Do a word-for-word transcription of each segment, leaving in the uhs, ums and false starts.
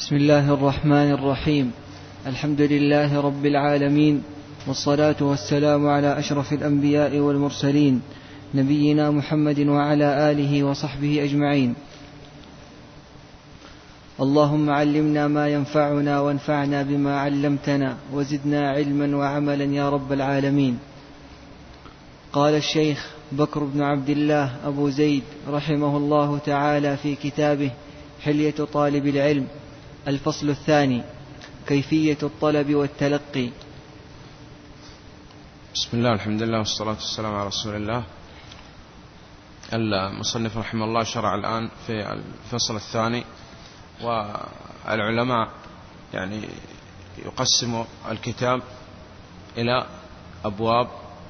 بسم الله الرحمن الرحيم. الحمد لله رب العالمين، والصلاة والسلام على أشرف الأنبياء والمرسلين، نبينا محمد وعلى آله وصحبه أجمعين. اللهم علمنا ما ينفعنا وانفعنا بما علمتنا وزدنا علما وعملا يا رب العالمين. قال الشيخ بكر بن عبد الله أبو زيد رحمه الله تعالى في كتابه حلية طالب العلم، الفصل الثاني: كيفية الطلب والتلقي. بسم الله، الحمد لله، والصلاة والسلام على رسول الله. المصنف رحمه الله شرع الآن في الفصل الثاني، والعلماء يعني يقسم الكتاب إلى أبواب،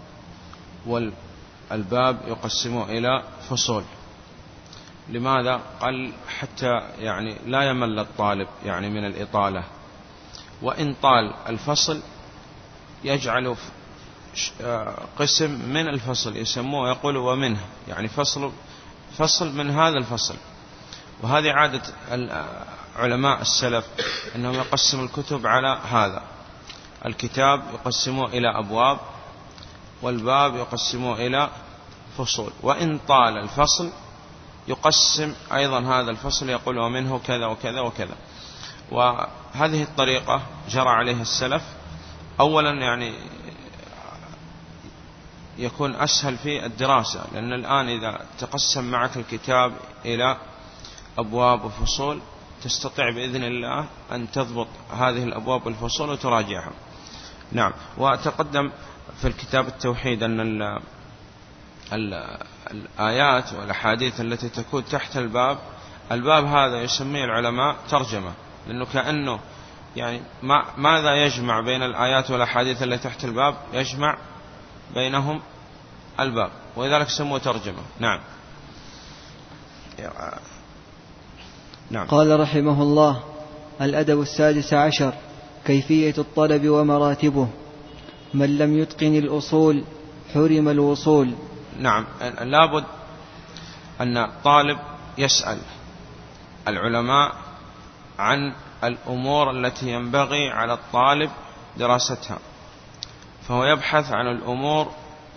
والباب يقسم إلى فصول. لماذا؟ قال حتى يعني لا يمل الطالب يعني من الإطالة، وإن طال الفصل يجعل قسم من الفصل يسموه يقول ومنه، يعني فصل فصل من هذا الفصل. وهذه عادة علماء السلف أنهم يقسموا الكتب على هذا: الكتاب يقسموه إلى أبواب، والباب يقسموه إلى فصول. وإن طال الفصل يقسم أيضا هذا الفصل يقول ومنه كذا وكذا وكذا. وهذه الطريقة جرى عليها السلف. أولا يعني يكون أسهل في الدراسة، لأن الآن إذا تقسم معك الكتاب إلى أبواب وفصول تستطيع بإذن الله أن تضبط هذه الأبواب والفصول وتراجعها. نعم. وتقدم في الكتاب التوحيد أن ال ال الآيات والأحاديث التي تكون تحت الباب، الباب هذا يسميه العلماء ترجمة، لأنه كأنه يعني ما ماذا يجمع بين الآيات والأحاديث التي تحت الباب؟ يجمع بينهم الباب، ولذلك سموه ترجمة. نعم. نعم. قال رحمه الله: الأدب السادس عشر: كيفية الطلب ومراتبه. من لم يتقن الأصول حرم الوصول. نعم. لابد أن الطالب يسأل العلماء عن الأمور التي ينبغي على الطالب دراستها، فهو يبحث عن الأمور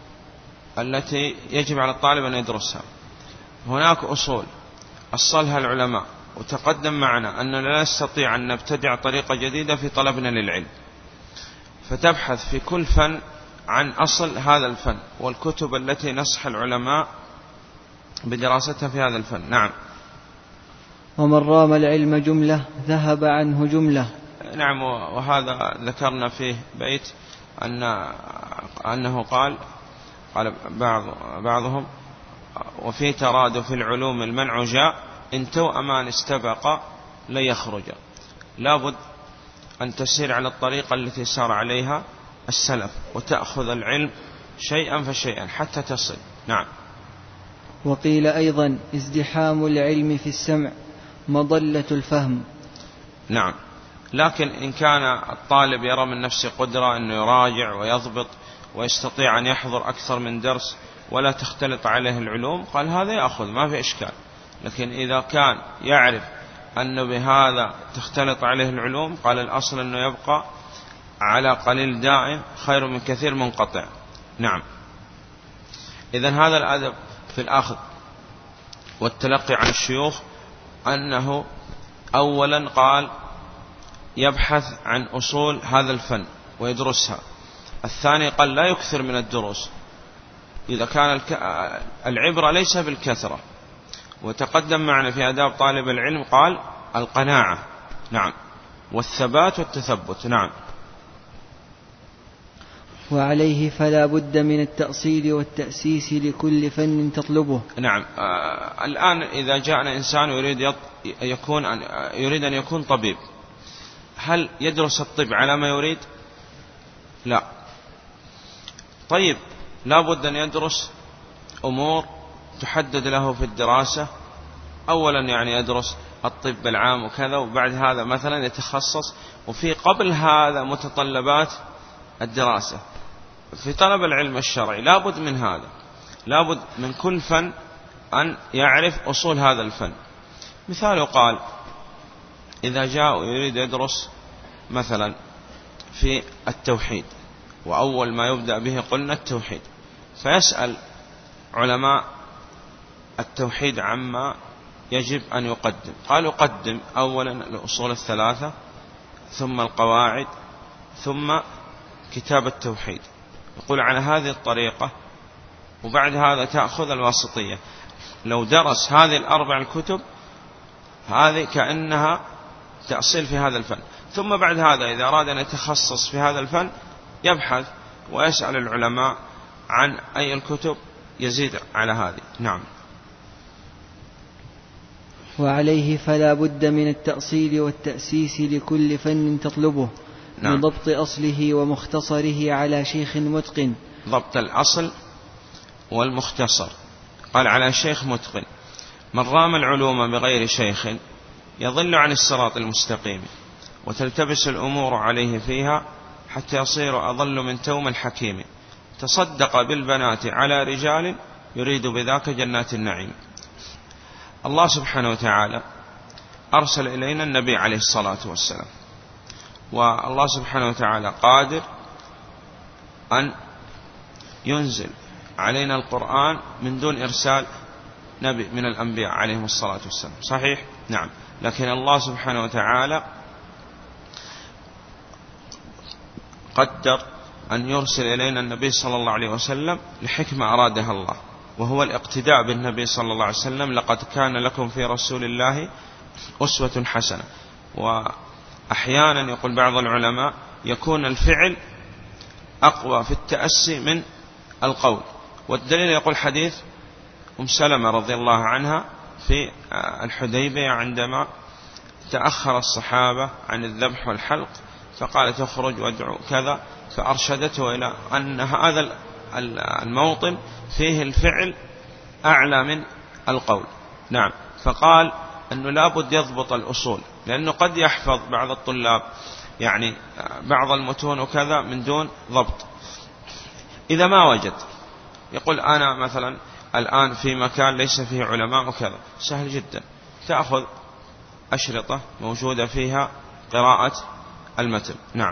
التي يجب على الطالب أن يدرسها. هناك أصول أصلها العلماء، وتقدم معنا أننا لا نستطيع أن نبتدع طريقة جديدة في طلبنا للعلم، فتبحث في كل فن عن أصل هذا الفن والكتب التي نصح العلماء بدراستها في هذا الفن. نعم. ومن رام العلم جملة ذهب عنه جملة. نعم. وهذا ذكرنا فيه بيت أن أنه قال قال بعض بعضهم: وفي ترادف العلوم المنع جاء، إن توأمان استبقى ليخرج. لابد أن تسير على الطريقة التي سار عليها السلف، وتأخذ العلم شيئا فشيئا حتى تصل. نعم. وقيل أيضا: ازدحام العلم في السمع مضلة الفهم. نعم. لكن إن كان الطالب يرى من نفسه قدرة أنه يراجع ويضبط ويستطيع أن يحضر أكثر من درس ولا تختلط عليه العلوم، قال هذا يأخذ ما في إشكال. لكن إذا كان يعرف أنه بهذا تختلط عليه العلوم، قال الأصل أنه يبقى على قليل دائم خير من كثير منقطع. نعم. إذن هذا الأدب في الأخذ والتلقي عن الشيوخ، أنه أولا قال يبحث عن أصول هذا الفن ويدرسها. الثاني قال لا يكثر من الدروس، إذا كان العبرة ليس بالكثرة. وتقدم معنا في آداب طالب العلم قال القناعة. نعم. والثبات والتثبت. نعم. وعليه فلا بد من التأصيل والتأسيس لكل فن تطلبه. نعم. آه الآن إذا جاءنا إنسان يريد يكون يريد أن يكون طبيب، هل يدرس الطب على ما يريد؟ لا. طيب، لا بد أن يدرس أمور تحدد له في الدراسة. أولا يعني يدرس الطب العام وكذا، وبعد هذا مثلا يتخصص. وفي قبل هذا متطلبات الدراسة في طلب العلم الشرعي، لا بد من هذا. لا بد من كل فن أن يعرف أصول هذا الفن. مثاله قال إذا جاء يريد يدرس مثلا في التوحيد، وأول ما يبدأ به قلنا التوحيد، فيسأل علماء التوحيد عما يجب أن يقدم، قالوا قدم أولا الأصول الثلاثة، ثم القواعد، ثم كتاب التوحيد. يقول على هذه الطريقة، وبعد هذا تأخذ الواسطية. لو درس هذه الأربع الكتب هذه كأنها تأصيل في هذا الفن، ثم بعد هذا إذا أراد أن يتخصص في هذا الفن يبحث ويسأل العلماء عن أي الكتب يزيد على هذه. نعم. وعليه فلا بد من التأصيل والتأسيس لكل فن تطلبه. نعم. بضبط أصله ومختصره على شيخ متقن. ضبط الأصل والمختصر. قال على شيخ متقن. من رام العلوم بغير شيخ يضل عن الصراط المستقيم، وتلتبس الأمور عليه فيها حتى يصير أضل من توم الحكيم. تصدق بالبنات على رجال يريد بذاك جنات النعيم. الله سبحانه وتعالى أرسل إلينا النبي عليه الصلاة والسلام، والله سبحانه وتعالى قادر أن ينزل علينا القرآن من دون إرسال نبي من الأنبياء عليهم الصلاة والسلام، صحيح؟ نعم. لكن الله سبحانه وتعالى قدر أن يرسل إلينا النبي صلى الله عليه وسلم لحكمة أرادها الله، وهو الاقتداء بالنبي صلى الله عليه وسلم. لقد كان لكم في رسول الله أسوة حسنة. وأحيانا يقول بعض العلماء يكون الفعل أقوى في التأسي من القول، والدليل يقول حديث أم سلمة رضي الله عنها في الحديبية عندما تأخر الصحابة عن الذبح والحلق، فقالت اخرج وادعو كذا، فأرشدته إلى أن هذا الموطن فيه الفعل أعلى من القول. نعم. فقال أنه لابد يضبط الأصول، لأنه قد يحفظ بعض الطلاب يعني بعض المتون وكذا من دون ضبط. إذا ما وجد يقول أنا مثلا الآن في مكان ليس فيه علماء وكذا، سهل جدا، تأخذ أشرطة موجودة فيها قراءة المتن. نعم.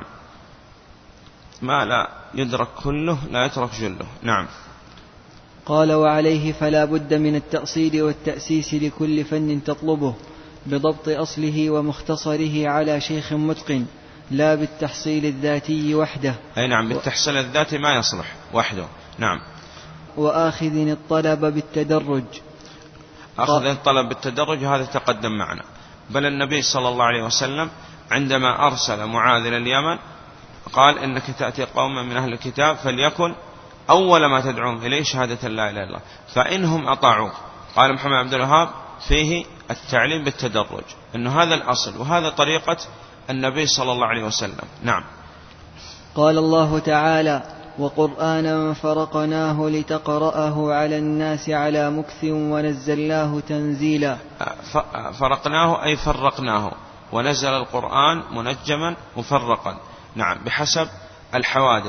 ما لا يدرك كله لا يترك جله. نعم. قال وعليه فلا بد من التأصيل والتأسيس لكل فن تطلبه، بضبط أصله ومختصره على شيخ متقن، لا بالتحصيل الذاتي وحده. أي نعم، بالتحصيل الذاتي ما يصلح وحده. نعم. وآخذ الطلب بالتدرج. أخذ الطلب بالتدرج هذا تقدم معنا. بل النبي صلى الله عليه وسلم عندما أرسل معاذ إلى اليمن قال إنك تأتي قوما من أهل الكتاب فليكن أول ما تدعوهم إليه شهادة لا إله إلا الله فإنهم أطاعوك. قال محمد عبد الوهاب فيه التعليم بالتدرج، إنه هذا الأصل وهذا طريقة النبي صلى الله عليه وسلم. نعم. قال الله تعالى وقرآنا فرقناه لتقرأه على الناس على مكث ونزلناه تنزيلا. فرقناه أي فرقناه، ونزل القرآن منجما مفرقا. نعم، بحسب الحوادث.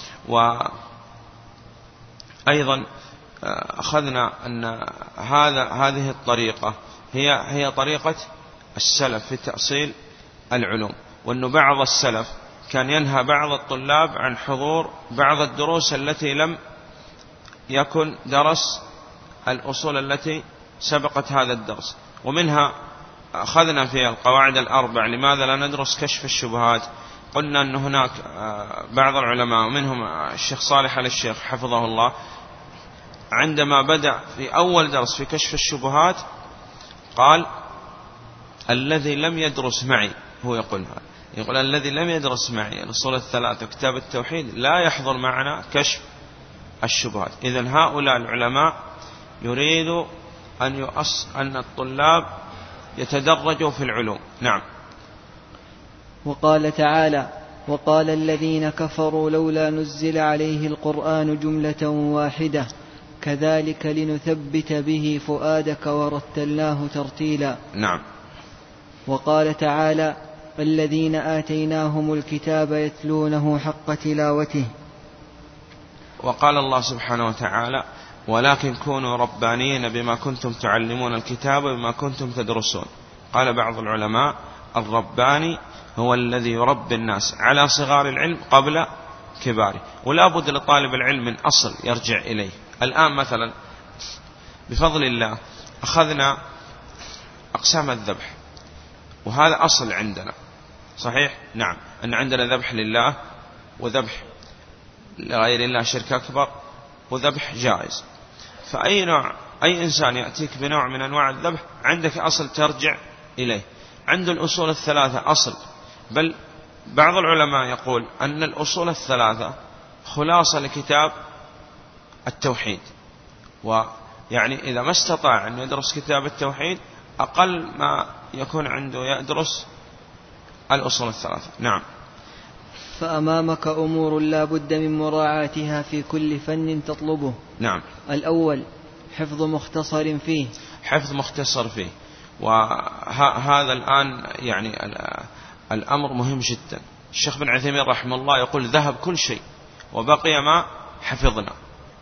وأيضا أخذنا أن هذا هذه الطريقة هي هي طريقة السلف في تأصيل العلوم، وأن بعض السلف كان ينهى بعض الطلاب عن حضور بعض الدروس التي لم يكن درس الأصول التي سبقت هذا الدرس. ومنها أخذنا في القواعد الأربع لماذا لا ندرس كشف الشبهات. قلنا أن هناك بعض العلماء ومنهم الشيخ صالح آل الشيخ حفظه الله عندما بدأ في أول درس في كشف الشبهات قال الذي لم يدرس معي، هو يقول هذا، يقول الذي لم يدرس معي الأصول الثلاثة وكتاب التوحيد لا يحضر معنا كشف الشبهات. إذن هؤلاء العلماء يريد أن يؤص أن الطلاب يتدرجوا في العلوم. نعم. وقال تعالى وقال الذين كفروا لولا نزل عليه القرآن جملة واحدة كذلك لنثبت به فؤادك ورتلناه ترتيلا. نعم. وقال تعالى الذين آتيناهم الكتاب يتلونه حق تلاوته. وقال الله سبحانه وتعالى ولكن كونوا ربانيين بما كنتم تعلمون الكتاب وبما كنتم تدرسون. قال بعض العلماء الرباني هو الذي يربي الناس على صغار العلم قبل كباره، ولا بد لطالب العلم من أصل يرجع إليه. الآن مثلا بفضل الله أخذنا أقسام الذبح، وهذا أصل عندنا صحيح؟ نعم، أن عندنا ذبح لله وذبح لغير الله شرك أكبر وذبح جائز. فأي نوع، أي إنسان يأتيك بنوع من أنواع الذبح عندك أصل ترجع إليه. عند الأصول الثلاثة أصل، بل بعض العلماء يقول أن الأصول الثلاثة خلاصة لكتاب التوحيد، ويعني إذا ما استطاع أن يدرس كتاب التوحيد أقل ما يكون عنده يدرس الأصول الثلاثة. نعم. فأمامك أمور لا بد من مراعاتها في كل فن تطلبه. نعم. الأول حفظ مختصر فيه. حفظ مختصر فيه، وهذا الآن يعني الأمر مهم جدا. الشيخ بن عثيمين رحمه الله يقول ذهب كل شيء وبقي ما حفظنا.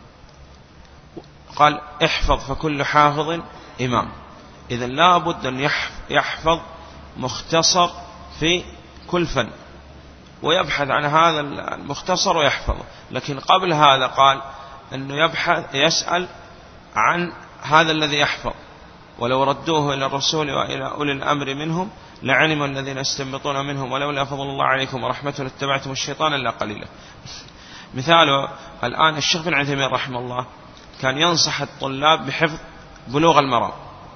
قال احفظ فكل حافظ إمام. إذن لا بد أن يحفظ مختصر في كل فن ويبحث عن هذا المختصر ويحفظه. لكن قبل هذا قال أنه يبحث يسأل عن هذا الذي يحفظ، ولو ردوه إلى الرسول وإلى أولي الأمر منهم لعلم الذين يستنبطون منهم ولولا فضل الله عليكم ورحمته لاتبعتم الشيطان إلا قليلا. مثاله الآن الشيخ بن عثيمين رحمه الله كان ينصح الطلاب بحفظ بلوغ المرام،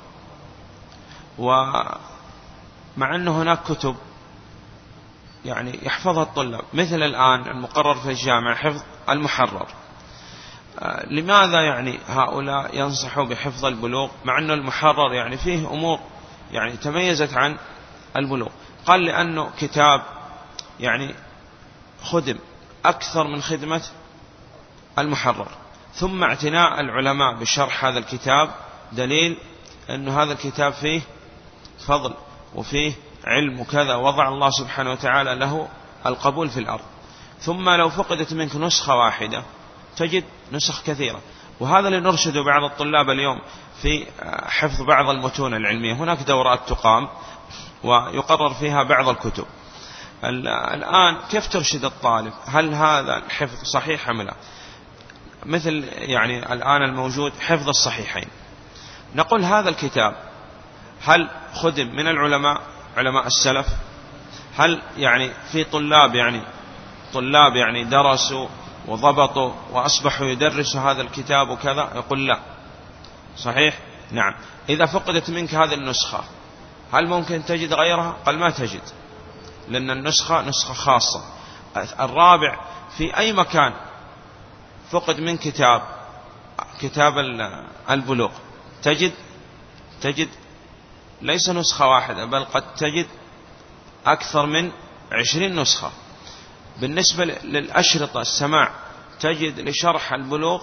ومع أنه هناك كتب يعني يحفظها الطلاب، مثل الآن المقرر في الجامعة حفظ المحرر. لماذا يعني هؤلاء ينصحوا بحفظ البلوغ مع أن المحرر يعني فيه أمور يعني تميزت عن البلوغ؟ قال لأنه كتاب يعني خدم أكثر من خدمة المحرر، ثم اعتناء العلماء بشرح هذا الكتاب دليل أن هذا الكتاب فيه فضل وفيه علم وكذا، وضع الله سبحانه وتعالى له القبول في الأرض. ثم لو فقدت منك نسخة واحدة تجد نسخ كثيرة، وهذا اللي نرشد بعض الطلاب اليوم في حفظ بعض المتون العلمية. هناك دورات تقام ويقرر فيها بعض الكتب. الآن كيف ترشد الطالب؟ هل هذا الحفظ صحيح أم لا؟ مثل يعني الآن الموجود حفظ الصحيحين، نقول هذا الكتاب هل خدم من العلماء علماء السلف؟ هل يعني في طلاب يعني طلاب يعني درسوا وضبطوا وأصبحوا يدرسوا هذا الكتاب وكذا؟ يقول لا. صحيح؟ نعم. إذا فقدت منك هذه النسخة هل ممكن تجد غيرها؟ قال ما تجد، لأن النسخة نسخة خاصة. الرابع في أي مكان فقد من كتاب كتاب البلوغ تجد تجد ليس نسخة واحدة، بل قد تجد أكثر من عشرين نسخة. بالنسبة للأشرطة السماع تجد لشرح البلوغ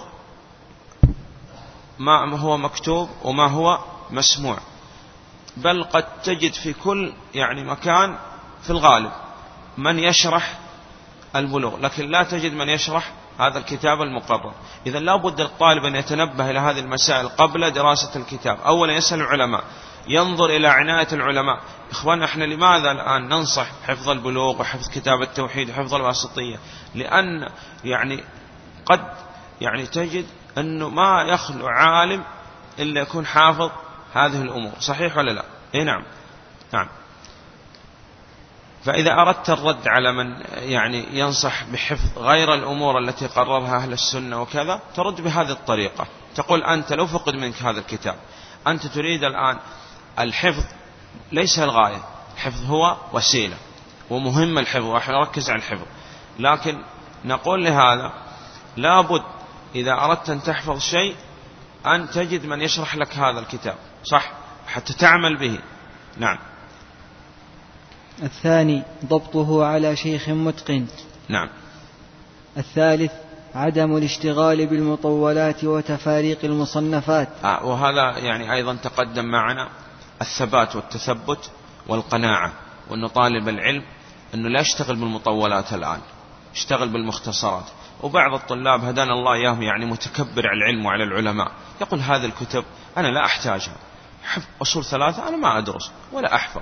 ما هو مكتوب وما هو مسموع، بل قد تجد في كل يعني مكان في الغالب من يشرح البلوغ، لكن لا تجد من يشرح هذا الكتاب المقرر. إذا لا بد للطالب أن يتنبه إلى هذه المسائل قبل دراسة الكتاب. أولا يسأل العلماء، ينظر إلى عناية العلماء. إخواننا احنا لماذا الآن ننصح حفظ البلوغ وحفظ كتاب التوحيد وحفظ الواسطية؟ لأن يعني قد يعني تجد أنه ما يخلو عالم إلا يكون حافظ هذه الأمور. صحيح ولا لا؟ إيه نعم. نعم. فإذا أردت الرد على من يعني ينصح بحفظ غير الأمور التي قررها أهل السنة وكذا، ترد بهذه الطريقة، تقول أنت لو فقد منك هذا الكتاب، أنت تريد الآن الحفظ ليس الغاية، الحفظ هو وسيلة ومهم الحفظ، ونحن نركز على الحفظ، لكن نقول لهذا لابد إذا أردت أن تحفظ شيء أن تجد من يشرح لك هذا الكتاب صح حتى تعمل به. نعم. الثاني ضبطه على شيخ متقن. نعم. الثالث عدم الاشتغال بالمطولات وتفاريق المصنفات. آه وهذا يعني أيضا تقدم معنا الثبات والتثبت والقناعة، وأن طالب العلم أنه لا يشتغل بالمطولات الآن، يشتغل بالمختصرات. وبعض الطلاب هدانا الله إياهم يعني متكبر على العلم وعلى العلماء، يقول هذه الكتب أنا لا أحتاجها، حفظ أصول ثلاثة أنا ما أدرس ولا أحفظ،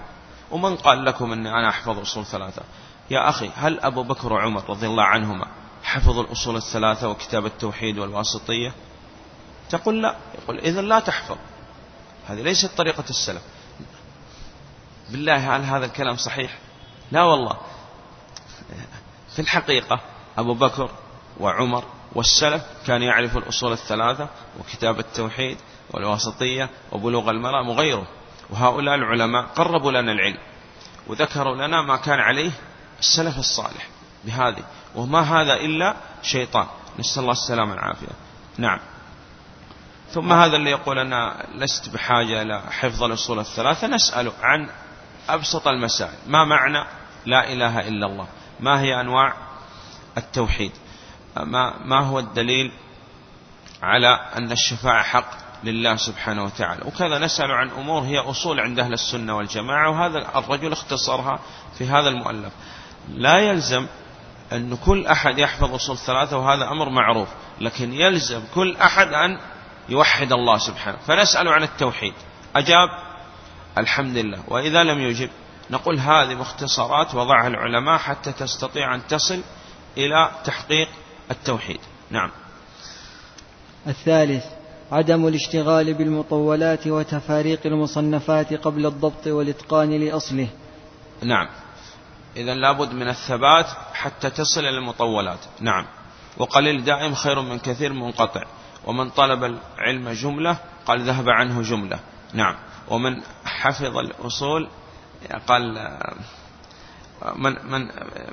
ومن قال لكم أني أنا أحفظ أصول ثلاثة؟ يا أخي، هل أبو بكر وعمر رضي الله عنهما حفظوا الأصول الثلاثة وكتاب التوحيد والواسطية؟ تقول لا. يقول إذن لا تحفظ، هذه ليست طريقة السلف. بالله، هل هذا الكلام صحيح؟ لا والله. في الحقيقة أبو بكر وعمر والسلف كانوا يعرفوا الأصول الثلاثة وكتاب التوحيد والواسطية وبلوغ المرام وغيره، وهؤلاء العلماء قربوا لنا العلم وذكروا لنا ما كان عليه السلف الصالح بهذه، وما هذا إلا شيطان، نسأل الله السلامة والعافية. نعم. ثم هذا اللي يقول أنا لست بحاجة إلى حفظ الأصول الثلاثة، نسأله عن أبسط المسائل: ما معنى لا إله إلا الله؟ ما هي أنواع التوحيد؟ ما, ما هو الدليل على أن الشفاعة حق لله سبحانه وتعالى؟ وكذا نسأل عن أمور هي أصول عند أهل السنة والجماعة، وهذا الرجل اختصرها في هذا المؤلف. لا يلزم أن كل أحد يحفظ أصول ثلاثة، وهذا أمر معروف، لكن يلزم كل أحد أن يوحد الله سبحانه. فنسأل عن التوحيد، أجاب الحمد لله، وإذا لم يجب نقول هذه مختصرات وضعها العلماء حتى تستطيع أن تصل إلى تحقيق التوحيد. نعم. الثالث عدم الاشتغال بالمطولات وتفاريق المصنفات قبل الضبط والإتقان لأصله. نعم، إذن لابد من الثبات حتى تصل إلى المطولات. نعم. وقليل دائم خير من كثير منقطع، ومن طلب العلم جملة قال ذهب عنه جملة. نعم. ومن حفظ الأصول قال من, من,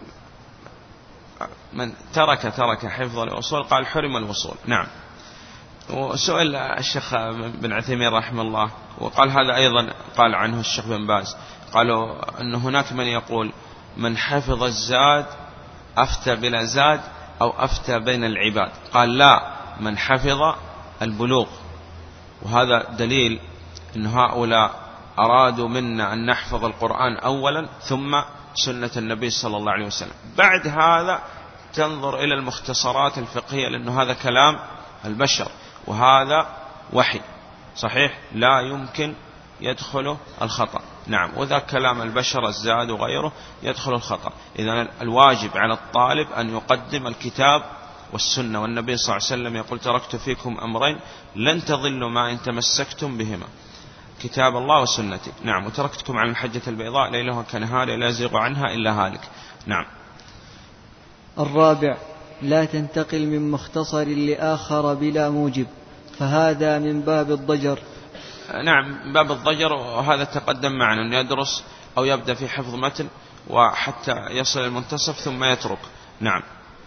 من ترك ترك حفظ الأصول قال حرم الوصول. نعم. وسؤال الشيخ بن عثيمين رحمه الله، وقال هذا أيضا قال عنه الشيخ بن باز، قالوا أن هناك من يقول من حفظ الزاد أفتى بلا زاد أو أفتى بين العباد. قال لا، من حفظ البلوغ. وهذا دليل أن هؤلاء أرادوا منا أن نحفظ القرآن أولا ثم سنة النبي صلى الله عليه وسلم، بعد هذا تنظر إلى المختصرات الفقهية، لأنه هذا كلام البشر وهذا وحي صحيح لا يمكن يدخل الخطأ. نعم. وذا كلام البشر الزاد وغيره يدخل الخطأ. إذن الواجب على الطالب أن يقدم الكتاب والسنة، والنبي صلى الله عليه وسلم يقول تركت فيكم أمرين لن تضلوا ما إن تمسكتم بهما، كتاب الله وسنتي. نعم. وتركتكم عن الحجة البيضاء ليلها كنهارها لا يزيغ عنها إلا هالك. نعم. الرابع لا تنتقل من مختصر لآخر بلا موجب، فهذا من باب الضجر. نعم، باب الضجر، وهذا تقدم معنا أن يدرس أو يبدأ في حفظ متن وحتى يصل المنتصف ثم يترك. نعم.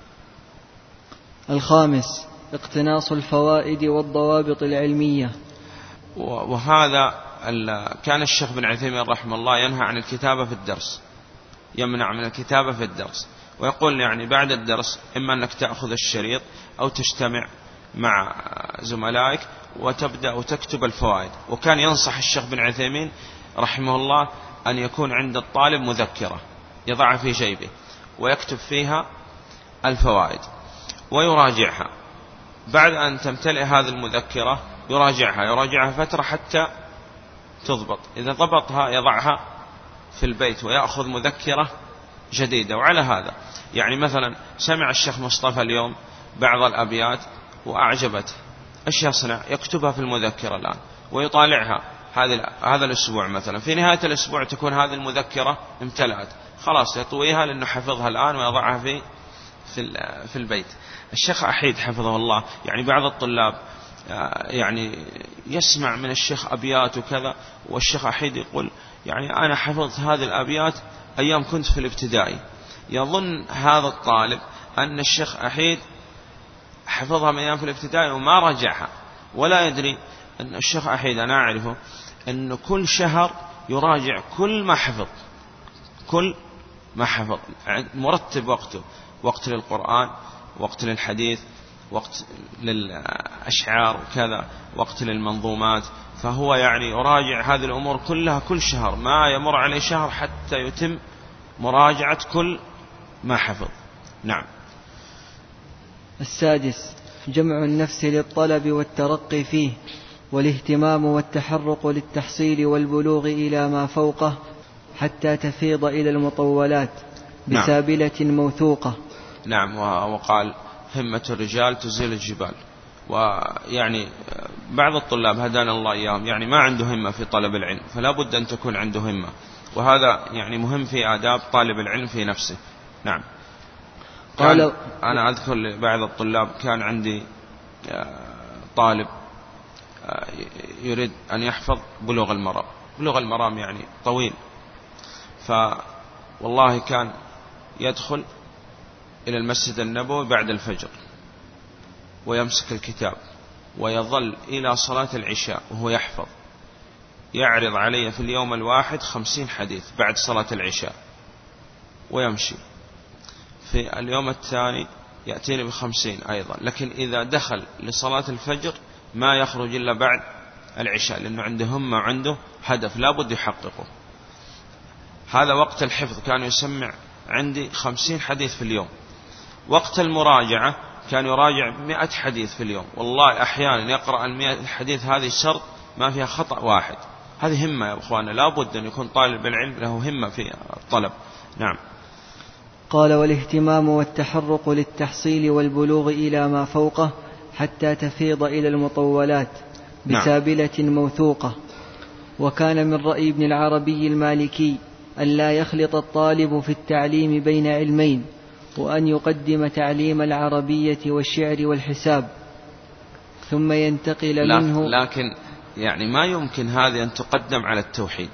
الخامس اقتناص الفوائد والضوابط العلمية، وهذا كان الشيخ بن عثيمين رحمه الله ينهى عن الكتابة في الدرس، يمنع من الكتابة في الدرس، ويقول يعني بعد الدرس إما أنك تأخذ الشريط أو تجتمع مع زملائك وتبدأ وتكتب الفوائد. وكان ينصح الشيخ بن عثيمين رحمه الله أن يكون عند الطالب مذكرة يضعها في جيبه ويكتب فيها الفوائد ويراجعها. بعد أن تمتلئ هذه المذكرة يراجعها يراجعها فترة حتى تضبط، إذا ضبطها يضعها في البيت ويأخذ مذكرة جديدة. وعلى هذا يعني مثلا سمع الشيخ مصطفى اليوم بعض الأبيات وأعجبته، إيش يصنع؟ يكتبها في المذكرة الآن ويطالعها هذا الأسبوع مثلا، في نهاية الأسبوع تكون هذه المذكرة امتلأت، خلاص يطويها لأنه حفظها الآن ويضعها في في البيت. الشيخ أحيد حفظه الله يعني بعض الطلاب يعني يسمع من الشيخ أبيات وكذا، والشيخ أحيد يقول يعني أنا حفظت هذه الأبيات أيام كنت في الابتدائي. يظن هذا الطالب أن الشيخ أحيد حفظها من أيام في الابتدائي وما رجعها، ولا يدري أن الشيخ أحيد أنا أعرفه أنه كل شهر يراجع كل ما حفظ، كل ما حفظ مرتب وقته، وقت للقرآن، وقت للحديث، وقت للأشعار وكذا، وقت للمنظومات. فهو يعني يراجع هذه الأمور كلها كل شهر، ما يمر عليه شهر حتى يتم مراجعة كل ما حفظ. نعم. السادس جمع النفس للطلب والترقي فيه، والاهتمام والتحرق للتحصيل والبلوغ إلى ما فوقه، حتى تفيض إلى المطولات بسابلة موثوقة. نعم. وقال همة الرجال تزيل الجبال. ويعني بعض الطلاب هدانا الله إياهم يعني ما عنده همة في طلب العلم، فلا بد أن تكون عنده همة، وهذا يعني مهم في آداب طالب العلم في نفسه. نعم. قال أنا أذكر لبعض الطلاب كان عندي طالب يريد أن يحفظ بلوغ المرام. بلوغ المرام يعني طويل، فوالله كان يدخل إلى المسجد النبوي بعد الفجر ويمسك الكتاب ويظل إلى صلاة العشاء وهو يحفظ، يعرض علي في اليوم الواحد خمسين حديث بعد صلاة العشاء ويمشي. في اليوم الثاني يأتيني بخمسين أيضا، لكن إذا دخل لصلاة الفجر ما يخرج إلا بعد العشاء، لأنه عنده همة وعنده هدف لا بد يحققه. هذا وقت الحفظ كان يسمع عندي خمسين حديث في اليوم. وقت المراجعة كان يراجع مئة حديث في اليوم، والله أحيانا يقرأ المئة حديث هذه شرط ما فيها خطأ واحد. هذه همة يا أخوانا، لا بد أن يكون طالب العلم له همة في الطلب. نعم. قال والاهتمام والتحرق للتحصيل والبلوغ إلى ما فوقه حتى تفيض إلى المطولات بسابلة نعم. موثوقة. وكان من رأي ابن العربي المالكي أن لا يخلط الطالب في التعليم بين علمين، وأن يقدم تعليم العربية والشعر والحساب ثم ينتقل منه. لكن يعني ما يمكن هذه أن تقدم على التوحيد.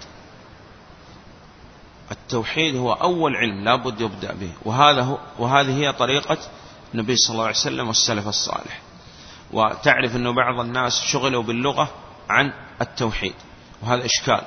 التوحيد هو أول علم لا بد يبدأ به، وهذا هو وهذه هي طريقة النبي صلى الله عليه وسلم والسلف الصالح. وتعرف أنه بعض الناس شغلوا باللغة عن التوحيد، وهذا إشكال.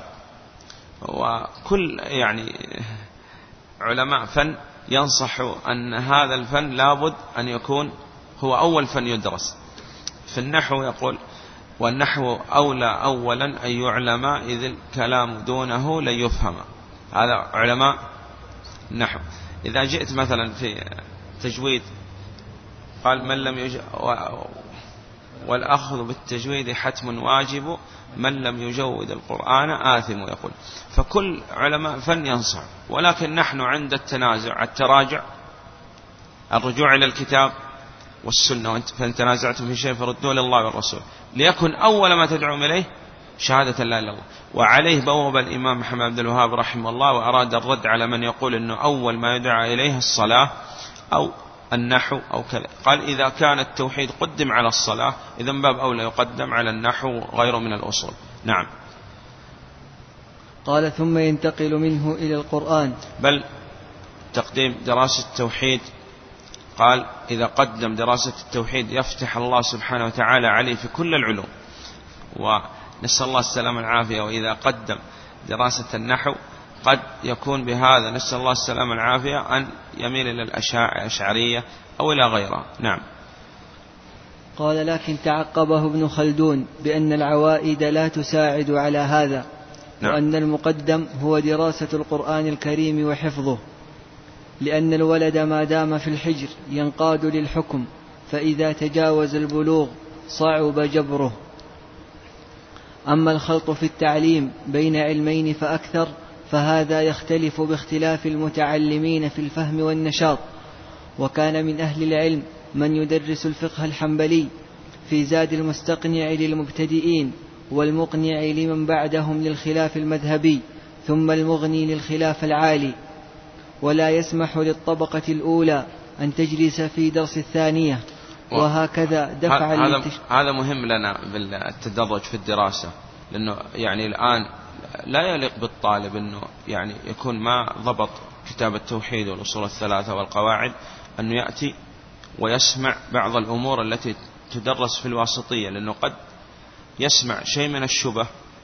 وكل يعني علماء فن ينصحوا أن هذا الفن لابد أن يكون هو أول فن يدرس. في النحو يقول والنحو أولى أولا أن يعلم إذ الكلام دونه لن يفهم. هذا علماء النحو. إذا جئت مثلا في تجويد قال من لم يج... والأخذ بالتجويد حتم واجب من لم يجود القرآن آثم يقول. فكل علماء فن ينصح، ولكن نحن عند التنازع التراجع الرجوع إلى الكتاب والسنة، فإن تنازعتم في شيء فردوه لله والرسول، ليكن أول ما تدعون إليه شهادة لا إله إلا الله. وعليه بوب الإمام محمد عبد الوهاب رحمه الله، وأراد الرد على من يقول أنه أول ما يدعى إليه الصلاة أو النحو أو كذا. قال إذا كان التوحيد قدم على الصلاة إذن باب أولى يقدم على النحو غير من الأصول. نعم. قال ثم ينتقل منه إلى القرآن. بل تقديم دراسة التوحيد، قال إذا قدم دراسة التوحيد يفتح الله سبحانه وتعالى عليه في كل العلوم، ونسأل الله السلامة والعافية. وإذا قدم دراسة النحو قد يكون بهذا نسأل الله السلامة والعافية أن يميل إلى الأشعرية أو إلى غيرها. نعم. قال لكن تعقبه ابن خلدون بأن العوائد لا تساعد على هذا. نعم. وأن المقدم هو دراسة القرآن الكريم وحفظه، لأن الولد ما دام في الحجر ينقاد للحكم، فإذا تجاوز البلوغ صعب جبره. أما الخلط في التعليم بين علمين فأكثر فهذا يختلف باختلاف المتعلمين في الفهم والنشاط. وكان من أهل العلم من يدرس الفقه الحنبلي في زاد المستقنع للمبتدئين، والمقنع لمن بعدهم للخلاف المذهبي، ثم المغني للخلاف العالي، ولا يسمح للطبقة الأولى أن تجلس في درس الثانية، وهكذا دفع هذا هذا مهم لنا بالتدرج في الدراسة، لأنه يعني الآن لا يليق بالطالب أنه يعني يكون ما ضبط كتاب التوحيد والأصول الثلاثة والقواعد أنه يأتي ويسمع بعض الأمور التي تدرس في الواسطية، لأنه قد يسمع شيء من الشبه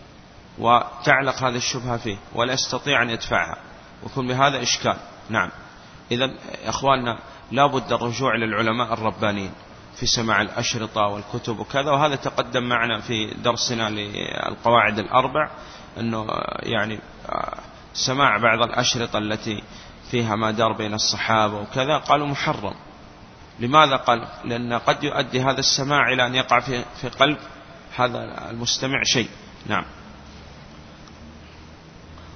وتعلق هذه الشبهة فيه ولا يستطيع أن يدفعها، ويكون بهذا إشكال. نعم. إذن أخواننا لا بد الرجوع للعلماء الربانيين في سماع الأشرطة والكتب وكذا، وهذا تقدم معنا في درسنا للقواعد الأربع أنه يعني سماع بعض الأشرطة التي فيها ما دار بين الصحابة وكذا قالوا محرم. لماذا؟ قال لأن قد يؤدي هذا السماع إلى أن يقع في في قلب هذا المستمع شيء. نعم.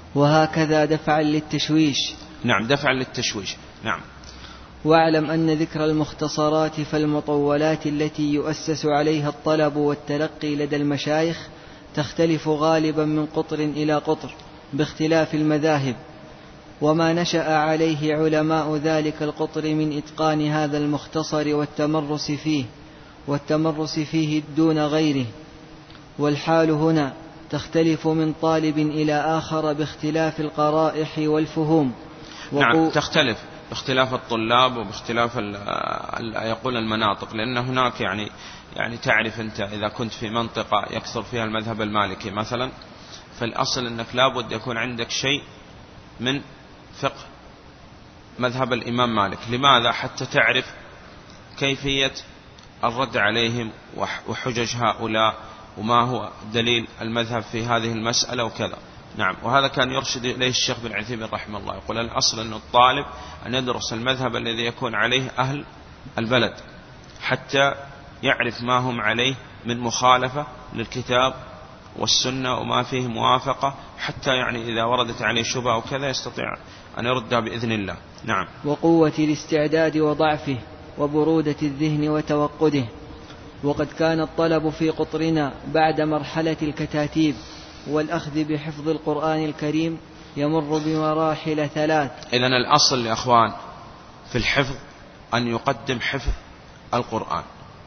وهكذا دفعا للتشويش. نعم، دفعا للتشويش. نعم. واعلم أن ذكر المختصرات فالمطولات التي يؤسس عليها الطلب والتلقي لدى المشايخ تختلف غالبا من قطر إلى قطر باختلاف المذاهب، وما نشأ عليه علماء ذلك القطر من إتقان هذا المختصر والتمرس فيه والتمرس فيه دون غيره. والحال هنا تختلف من طالب إلى آخر باختلاف القرائح والفهوم. نعم، تختلف باختلاف الطلاب وباختلاف يقول المناطق، لأن هناك يعني يعني تعرف أنت إذا كنت في منطقة يكثر فيها المذهب المالكي مثلا، فالأصل أنك لابد يكون عندك شيء من فقه مذهب الإمام مالك. لماذا؟ حتى تعرف كيفية الرد عليهم وحجج هؤلاء وما هو دليل المذهب في هذه المسألة وكذا. نعم، وهذا كان يرشد إليه الشيخ بن عثيمين رحمه الله، يقول الأصل أن الطالب أن يدرس المذهب الذي يكون عليه أهل البلد حتى يعرف ما هم عليه من مخالفة للكتاب والسنة وما فيه موافقة، حتى يعني إذا وردت عليه شبهة وكذا يستطيع أن يردها بإذن الله. نعم. وقوة الاستعداد وضعفه وبرودة الذهن وتوقده. وقد كان الطلب في قطرنا بعد مرحلة الكتاتيب والأخذ بحفظ القرآن الكريم يمر بمراحل ثلاث. إذن الأصل يا أخوان في الحفظ أن يقدم حفظ القرآن،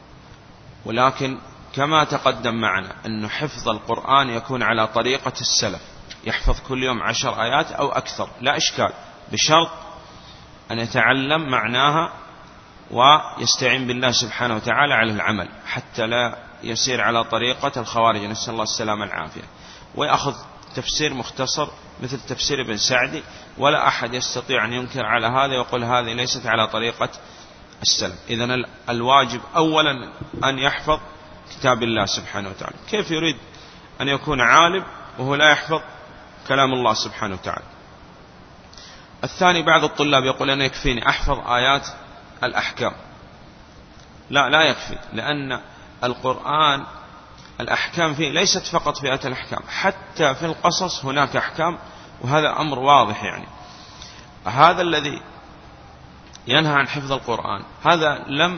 ولكن كما تقدم معنا أن حفظ القرآن يكون على طريقة السلف، يحفظ كل يوم عشر آيات أو أكثر لا إشكال، بشرط أن يتعلم معناها ويستعين بالله سبحانه وتعالى على العمل، حتى لا يسير على طريقة الخوارج، نسأل الله السلامة العافية، ويأخذ تفسير مختصر مثل تفسير ابن سعدي، ولا أحد يستطيع أن ينكر على هذا ويقول هذه ليست على طريقة السلف. إذن الواجب أولا أن يحفظ كتاب الله سبحانه وتعالى. كيف يريد أن يكون عالم وهو لا يحفظ كلام الله سبحانه وتعالى؟ الثاني، بعض الطلاب يقول أنا يكفيني أحفظ آيات الأحكام. لا لا يكفي، لأن القرآن الأحكام فيه ليست فقط في آيات الأحكام، حتى في القصص هناك أحكام، وهذا أمر واضح. يعني هذا الذي ينهى عن حفظ القرآن هذا لم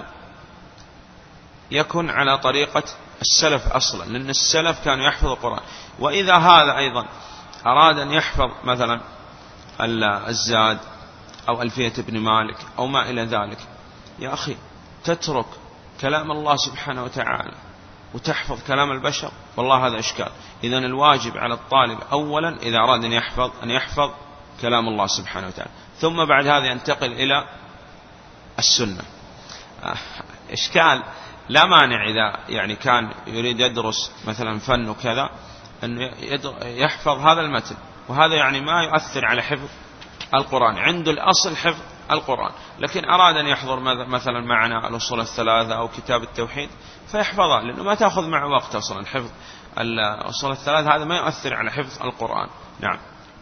يكن على طريقة السلف أصلا، لأن السلف كانوا يحفظ القرآن. وإذا هذا أيضا أراد أن يحفظ مثلا الزاد أو ألفية ابن مالك أو ما إلى ذلك، يا أخي تترك كلام الله سبحانه وتعالى وتحفظ كلام البشر، والله هذا إشكال. إذن الواجب على الطالب أولا إذا أراد أن يحفظ أن يحفظ كلام الله سبحانه وتعالى، ثم بعد هذا ينتقل إلى السنة. إشكال لا مانع إذا يعني كان يريد يدرس مثلا فن وكذا أن يحفظ هذا المتن، وهذا يعني ما يؤثر على حفظ القرآن، عنده الأصل حفظ القرآن. لكن أراد أن يحضر مثلا معنا الأصول الثلاثة أو كتاب التوحيد فيحفظها، لأنه ما تأخذ معه وقت أصلا حفظ الأصول الثلاثة، هذا ما يؤثر على حفظ القرآن. نعم.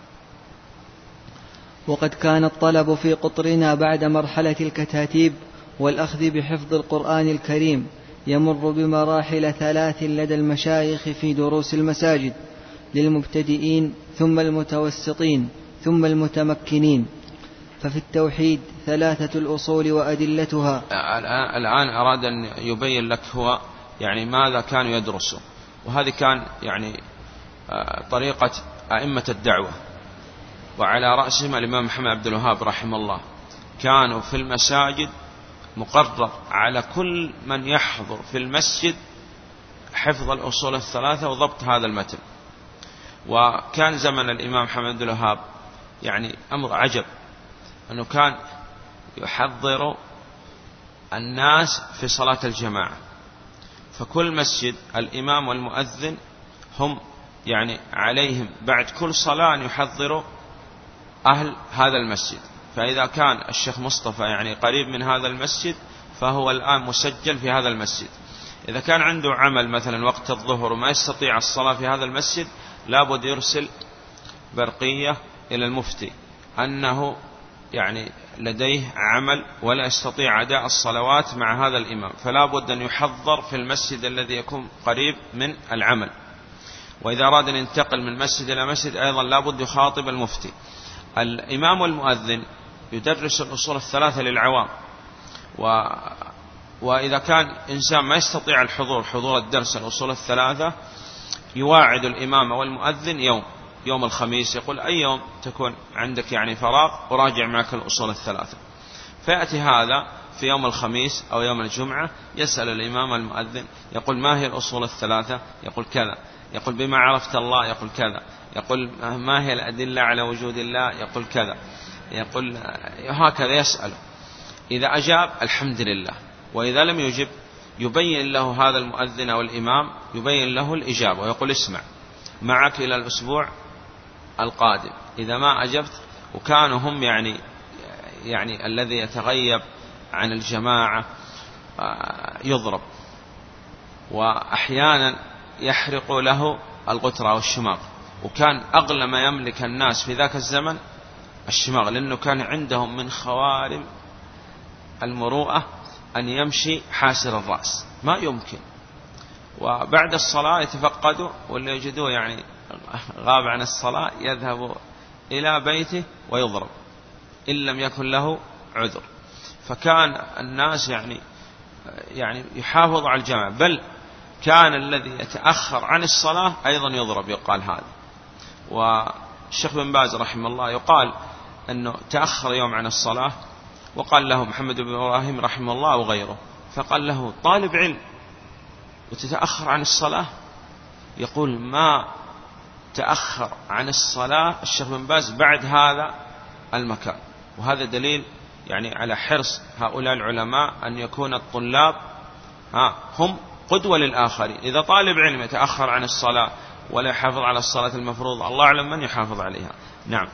وقد كان الطلب في قطرنا بعد مرحلة الكتاتيب والأخذ بحفظ القرآن الكريم يمر بمراحل ثلاث لدى المشايخ في دروس المساجد للمبتدئين ثم المتوسطين ثم المتمكنين. ففي التوحيد ثلاثة الأصول وأدلتها. الآن أراد أن يبين لك هو يعني ماذا كانوا يدرسوا، وهذه كان يعني طريقة أئمة الدعوة، وعلى رأسهم الإمام محمد عبد الوهاب رحمه الله. كانوا في المساجد مقرر على كل من يحضر في المسجد حفظ الأصول الثلاثة وضبط هذا المتن. وكان زمن الإمام محمد عبد الوهاب يعني أمر عجب، أنه كان يحضر الناس في صلاة الجماعة، فكل مسجد الإمام والمؤذن هم يعني عليهم بعد كل صلاة أن يحضروا أهل هذا المسجد. فإذا كان الشيخ مصطفى يعني قريب من هذا المسجد فهو الآن مسجل في هذا المسجد. إذا كان عنده عمل مثلا وقت الظهر وما يستطيع الصلاة في هذا المسجد لابد يرسل برقية إلى المفتي أنه يعني لديه عمل ولا يستطيع أداء الصلوات مع هذا الإمام، فلا بد أن يحضر في المسجد الذي يكون قريب من العمل. وإذا أراد أن ينتقل من مسجد إلى مسجد أيضا لابد يخاطب المفتي. الإمام والمؤذن يدرس الأصول الثلاثة للعوام، و وإذا كان إنسان ما يستطيع الحضور حضور الدرس الأصول الثلاثة يواعد الإمام والمؤذن يوم يوم الخميس، يقول أي يوم تكون عندك يعني فراغ وراجع معك الأصول الثلاثة، فيأتي هذا في يوم الخميس أو يوم الجمعة يسأل الإمام والمؤذن يقول ما هي الأصول الثلاثة؟ يقول كذا. يقول بما عرفت الله؟ يقول كذا. يقول ما هي الأدلة على وجود الله؟ يقول كذا. يقول هكذا يسأله. إذا أجاب الحمد لله، وإذا لم يجب يبين له هذا المؤذن أو الإمام يبين له الإجابة ويقول اسمع معك إلى الأسبوع القادم. إذا ما أجبت وكانوا هم يعني يعني الذي يتغيب عن الجماعة يضرب، وأحيانا يحرق له الغترة والشماغ، وكان أغلى ما يملك الناس في ذاك الزمن الشماغ، لأنه كان عندهم من خوارم المروءة أن يمشي حاسر الرأس ما يمكن، وبعد الصلاة يتفقدوا واللي يجدوه يعني غاب عن الصلاة يذهب إلى بيته ويضرب إن لم يكن له عذر. فكان الناس يعني يعني يحافظ على الجماعة، بل كان الذي يتأخر عن الصلاة أيضا يضرب يقال هذا. والشيخ بن باز رحمه الله يقال أنه تأخر يوم عن الصلاة وقال له محمد بن إبراهيم رحمه الله وغيره، فقال له طالب علم وتتأخر عن الصلاة؟ يقول ما تأخر عن الصلاة الشيخ بن باز بعد هذا المكان. وهذا دليل يعني على حرص هؤلاء العلماء أن يكون الطلاب ها هم قدوة للآخرين. إذا طالب علم يتأخر عن الصلاة ولا يحافظ على الصلاة المفروضة الله أعلم من يحافظ عليها. نعم.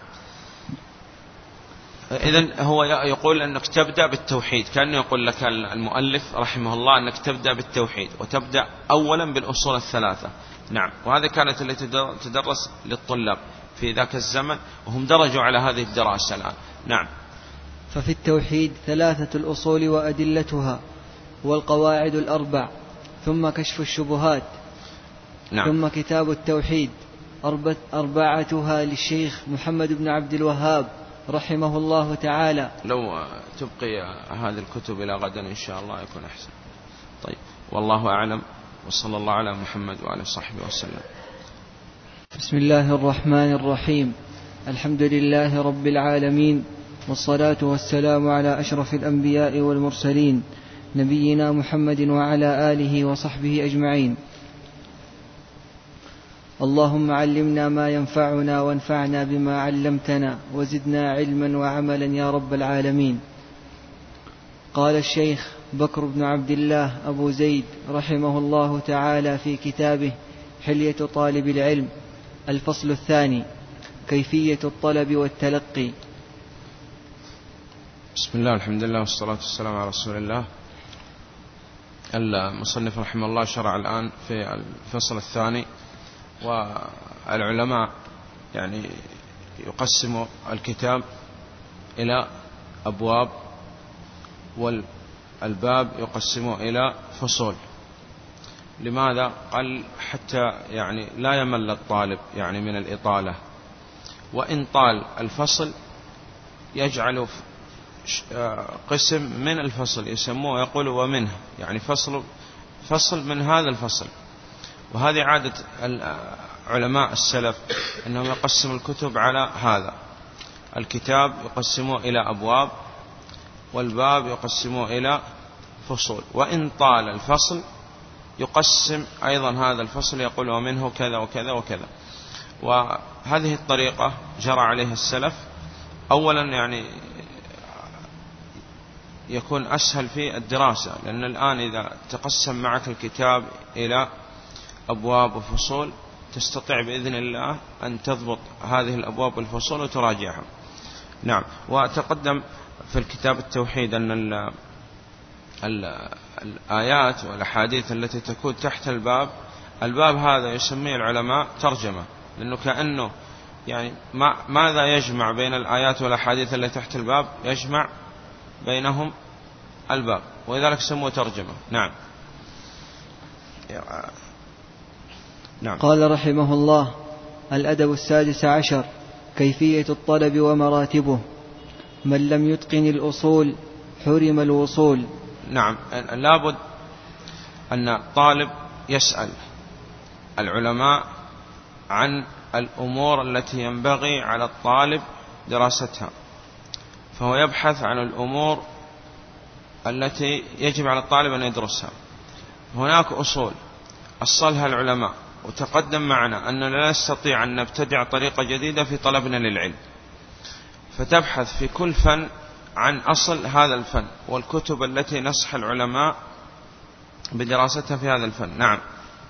إذن هو يقول أنك تبدأ بالتوحيد، كأنه يقول لك المؤلف رحمه الله أنك تبدأ بالتوحيد وتبدأ أولا بالأصول الثلاثة. نعم. وهذه كانت التي تدرس للطلاب في ذاك الزمن وهم درجوا على هذه الدراسة الآن. نعم. ففي التوحيد ثلاثة الأصول وأدلتها والقواعد الأربع، ثم كشف الشبهات. نعم. ثم كتاب التوحيد أربعتها للشيخ محمد بن عبد الوهاب رحمه الله تعالى. لو تبقي هذه الكتب إلى غدا إن شاء الله يكون أحسن. طيب والله أعلم، وصلى الله على محمد وعلى صحبه وسلم. بسم الله الرحمن الرحيم. الحمد لله رب العالمين، والصلاة والسلام على أشرف الأنبياء والمرسلين نبينا محمد وعلى آله وصحبه أجمعين. اللهم علمنا ما ينفعنا وانفعنا بما علمتنا وزدنا علما وعملا يا رب العالمين. قال الشيخ بكر بن عبد الله أبو زيد رحمه الله تعالى في كتابه حلية طالب العلم الفصل الثاني: كيفية الطلب والتلقي. بسم الله الحمد لله والصلاة والسلام على رسول الله. المصنف رحمه الله شرع الآن في الفصل الثاني، والعلماء يعني يقسم الكتاب إلى أبواب، والباب يقسمه إلى فصول. لماذا؟ قال حتى يعني لا يمل الطالب يعني من الإطالة، وإن طال الفصل يجعل قسم من الفصل يسموه يقول ومنه، يعني فصل فصل من هذا الفصل. وهذه عادة علماء السلف أنهم يقسموا الكتب على هذا. الكتاب يقسموه إلى أبواب، والباب يقسموه إلى فصول. وإن طال الفصل يقسم أيضا هذا الفصل يقول ومنه كذا وكذا وكذا. وهذه الطريقة جرى عليها السلف. أولا يعني يكون أسهل في الدراسة، لأن الآن إذا تقسم معك الكتاب إلى أبواب وفصول تستطيع بإذن الله أن تضبط هذه الأبواب والفصول وتراجعها. نعم. وتقدم في الكتاب التوحيد أن ال ال الآيات والأحاديث التي تكون تحت الباب، الباب هذا يسميه العلماء ترجمة، لأنه كأنه يعني ما ماذا يجمع بين الآيات والأحاديث التي تحت الباب؟ يجمع بينهم الباب، ولذلك سموه ترجمة. نعم. نعم. قال رحمه الله: الأدب السادس عشر: كيفية الطلب ومراتبه. من لم يتقن الأصول حرم الوصول. نعم، لابد أن الطالب يسأل العلماء عن الأمور التي ينبغي على الطالب دراستها، فهو يبحث عن الأمور التي يجب على الطالب أن يدرسها. هناك أصول أصلها العلماء، وتقدم معنا أننا لا نستطيع أن نبتدع طريقة جديدة في طلبنا للعلم، فتبحث في كل فن عن أصل هذا الفن والكتب التي نصح العلماء بدراستها في هذا الفن. نعم.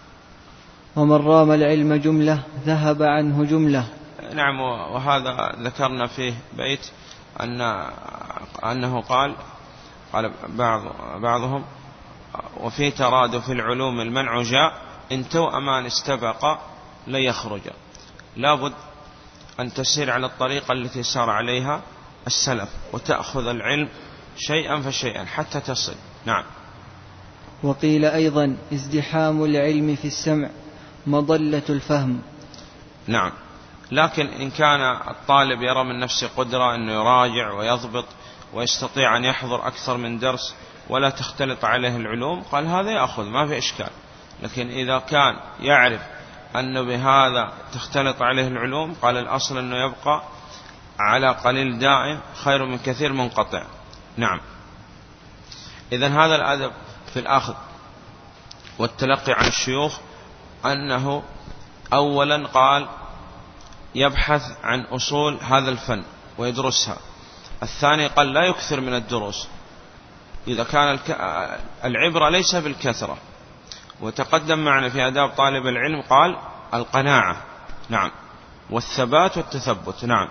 ومن رام العلم جملة ذهب عنه جملة. نعم، وهذا ذكرنا فيه بيت أن أنه قال قال بعض بعضهم: وفي ترادف العلوم المنع جاء، إن توأمان استبق لن يخرج. لابد أن تسير على الطريقة التي سار عليها السلف، وتأخذ العلم شيئا فشيئا حتى تصل. نعم. وقيل أيضا: ازدحام العلم في السمع مضلة الفهم. نعم، لكن إن كان الطالب يرى من نفسه قدرة أنه يراجع ويضبط ويستطيع أن يحضر أكثر من درس ولا تختلط عليه العلوم، قال هذا يأخذ، ما في إشكال. لكن إذا كان يعرف أنه بهذا تختلط عليه العلوم، قال الأصل أنه يبقى على قليل دائم خير من كثير منقطع. نعم. إذن هذا الأدب في الأخذ والتلقي عن الشيوخ، أنه أولا قال يبحث عن أصول هذا الفن ويدرسها. الثاني قال لا يكثر من الدروس، إذا كان العبرة ليس بالكثرة. وتقدم معنا في آداب طالب العلم قال القناعة. نعم. والثبات والتثبت. نعم.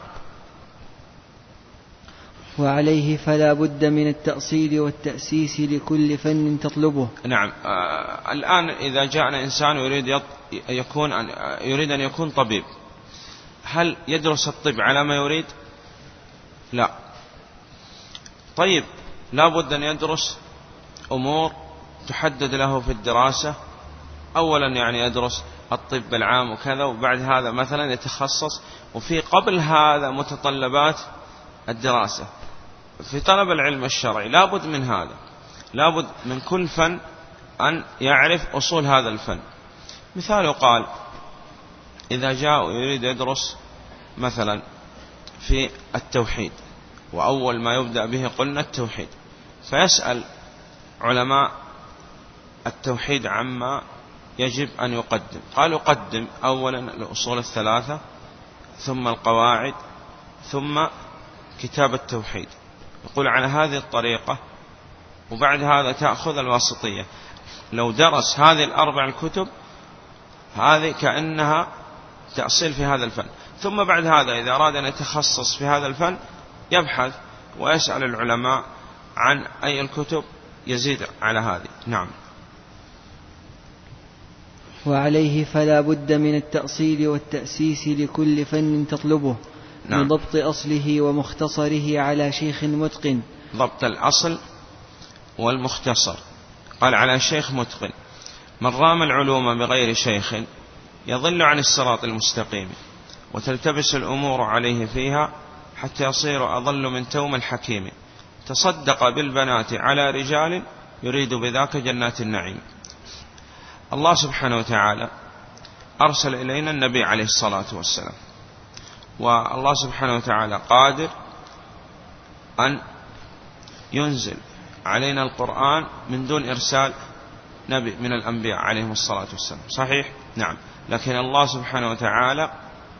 وعليه فلا بد من التأصيل والتأسيس لكل فن تطلبه. نعم. آه الآن إذا جاءنا إنسان يريد يكون أن يريد أن يكون طبيب، هل يدرس الطب على ما يريد؟ لا. طيب، لا بد أن يدرس أمور تحدد له في الدراسة. أولا يعني يدرس الطب العام وكذا، وبعد هذا مثلا يتخصص، وفي قبل هذا متطلبات الدراسة. في طلب العلم الشرعي لا بد من هذا، لا بد من كل فن أن يعرف أصول هذا الفن. مثال قال إذا جاء يريد يدرس مثلا في التوحيد، وأول ما يبدأ به قلنا التوحيد، فيسأل علماء التوحيد عما يجب أن يقدم. قال يقدم أولا الأصول الثلاثة، ثم القواعد، ثم كتاب التوحيد. يقول على هذه الطريقة، وبعد هذا تأخذ الواسطية. لو درس هذه الأربع الكتب هذه كأنها تأصيل في هذا الفن. ثم بعد هذا إذا أراد أن يتخصص في هذا الفن يبحث ويسأل العلماء عن أي الكتب يزيد على هذه. نعم. وعليه فلا بد من التأصيل والتأسيس لكل فن تطلبه. نعم. بضبط أصله ومختصره على شيخ متقن. ضبط الأصل والمختصر. قال على شيخ متقن. من رام العلوم بغير شيخ يضل عن الصراط المستقيم، وتلتبس الأمور عليه فيها حتى يصير أضل من توم الحكيم. تصدق بالبنات على رجال يريد بذاك جنات النعيم. الله سبحانه وتعالى أرسل إلينا النبي عليه الصلاة والسلام، والله سبحانه وتعالى قادر أن ينزل علينا القرآن من دون إرسال نبي من الأنبياء عليهم الصلاة والسلام. صحيح؟ نعم. لكن الله سبحانه وتعالى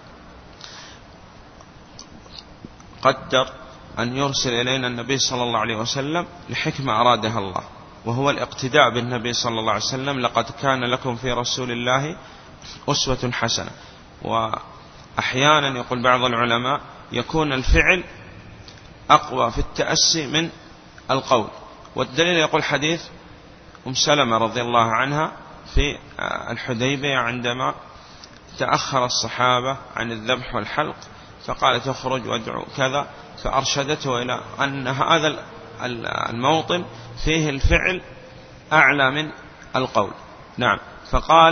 قدر أن يرسل إلينا النبي صلى الله عليه وسلم لحكمة أرادها الله، وهو الاقتداء بالنبي صلى الله عليه وسلم. لقد كان لكم في رسول الله أسوة حسنة. وأحيانا يقول بعض العلماء يكون الفعل أقوى في التأسي من القول، والدليل يقول حديث أم سلمة رضي الله عنها في الحديبية عندما تأخر الصحابة عن الذبح والحلق، فقالت اخرج وادعو كذا، فأرشدته إلى أن هذا الموطن فيه الفعل أعلى من القول. نعم. فقال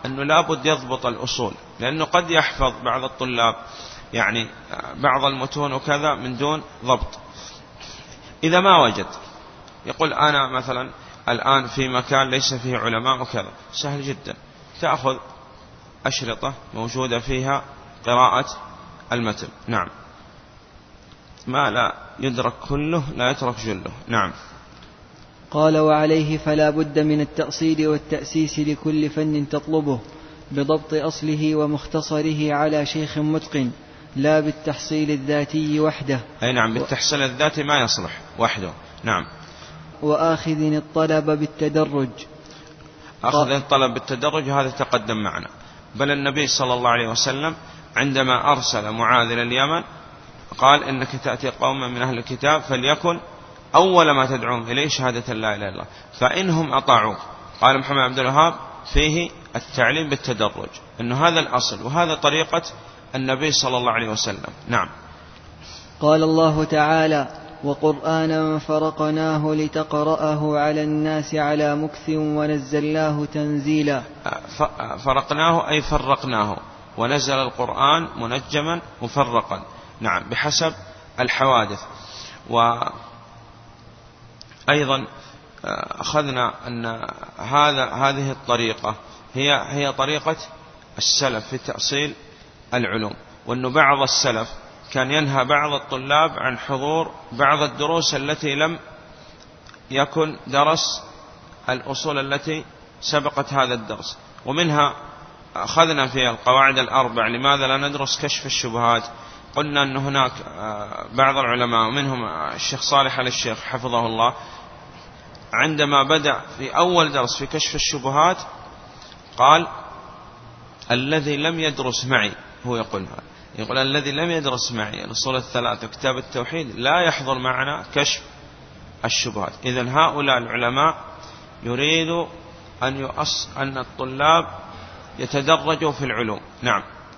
أنه لابد يضبط الأصول، لأنه قد يحفظ بعض الطلاب يعني بعض المتون وكذا من دون ضبط. إذا ما وجد يقول أنا مثلا الآن في مكان ليس فيه علماء وكذا، سهل جدا، تأخذ أشرطة موجودة فيها قراءة المتن. نعم، ما لا يدرك كله لا يترك جله. نعم. قال: وعليه فلا بد من التأصيل والتأسيس لكل فن تطلبه بضبط أصله ومختصره على شيخ متقن، لا بالتحصيل الذاتي وحده. أي نعم، بالتحصيل الذاتي ما يصلح وحده. نعم. وآخذ الطلب بالتدرج. أخذ الطلب بالتدرج هذا تقدم معنا، بل النبي صلى الله عليه وسلم عندما أرسل معاذ إلى اليمن قال إنك تأتي قوما من أهل الكتاب فليكن أول ما تدعوهم إليه شهادة لا إله إلا الله فإنهم أطاعوك. قال محمد عبد الوهاب فيه التعليم بالتدرج، إنه هذا الأصل وهذا طريقة النبي صلى الله عليه وسلم. نعم. قال الله تعالى: وقرآنا فرقناه لتقرأه على الناس على مكث ونزلناه تنزيلا. فرقناه أي فرقناه، ونزل القرآن منجما مفرقا. نعم، بحسب الحوادث. وأيضا أخذنا أن هذا هذه الطريقة هي هي طريقة السلف في تأصيل العلوم، وأن بعض السلف كان ينهى بعض الطلاب عن حضور بعض الدروس التي لم يكن درس الأصول التي سبقت هذا الدرس. ومنها أخذنا في القواعد الأربع لماذا لا ندرس كشف الشبهات. قلنا أن هناك بعض العلماء منهم الشيخ صالح آل الشيخ حفظه الله عندما بدأ في أول درس في كشف الشبهات قال: الذي لم يدرس معي، هو يقول هذا، يقول الذي لم يدرس معي الأصول الثلاثة وكتاب التوحيد لا يحضر معنا كشف الشبهات. إذن هؤلاء العلماء يريد أن يؤص أن الطلاب يتدرجوا في العلوم. نعم.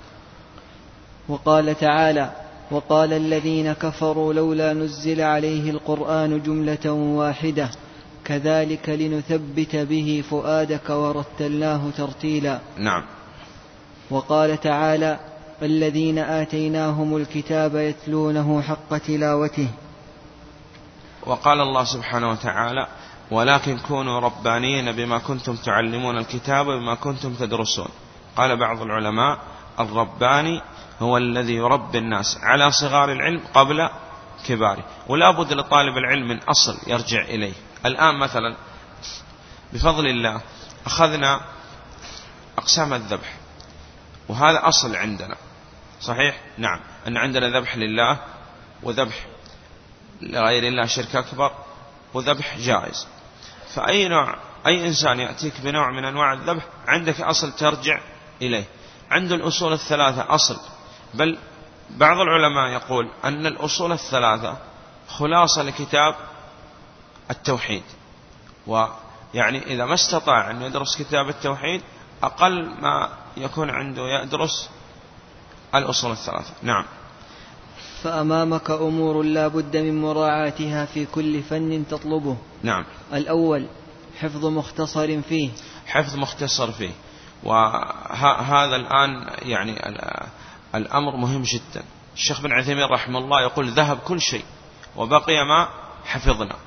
وقال تعالى: وقال الذين كفروا لولا نزل عليه القرآن جملة واحدة كذلك لنثبت به فؤادك ورتلناه ترتيلا. نعم. وقال تعالى: الذين آتيناهم الكتاب يتلونه حق تلاوته. وقال الله سبحانه وتعالى: ولكن كونوا ربانيين بما كنتم تعلمون الكتاب وبما كنتم تدرسون. قال بعض العلماء: الرباني هو الذي يربي الناس على صغار العلم قبل كباره، ولا بد لطالب العلم من أصل يرجع إليه. الآن مثلا بفضل الله أخذنا أقسام الذبح، وهذا أصل عندنا صحيح. نعم، أن عندنا ذبح لله وذبح لغير الله شرك أكبر وذبح جائز. فأي نوع أي إنسان يأتيك بنوع من أنواع الذبح عندك أصل ترجع إليه. عند الأصول الثلاثة أصل، بل بعض العلماء يقول أن الأصول الثلاثة خلاصة لكتاب التوحيد، ويعني إذا ما استطاع أن يدرس كتاب التوحيد أقل ما يكون عنده يدرس الأصول الثلاثة. نعم. فأمامك أمور لا بد من مراعاتها في كل فن تطلبه. نعم. الأول حفظ مختصر فيه. حفظ مختصر فيه، وهذا الآن يعني الأمر مهم جدا. الشيخ بن عثيمين رحمه الله يقول: ذهب كل شيء وبقي ما حفظنا.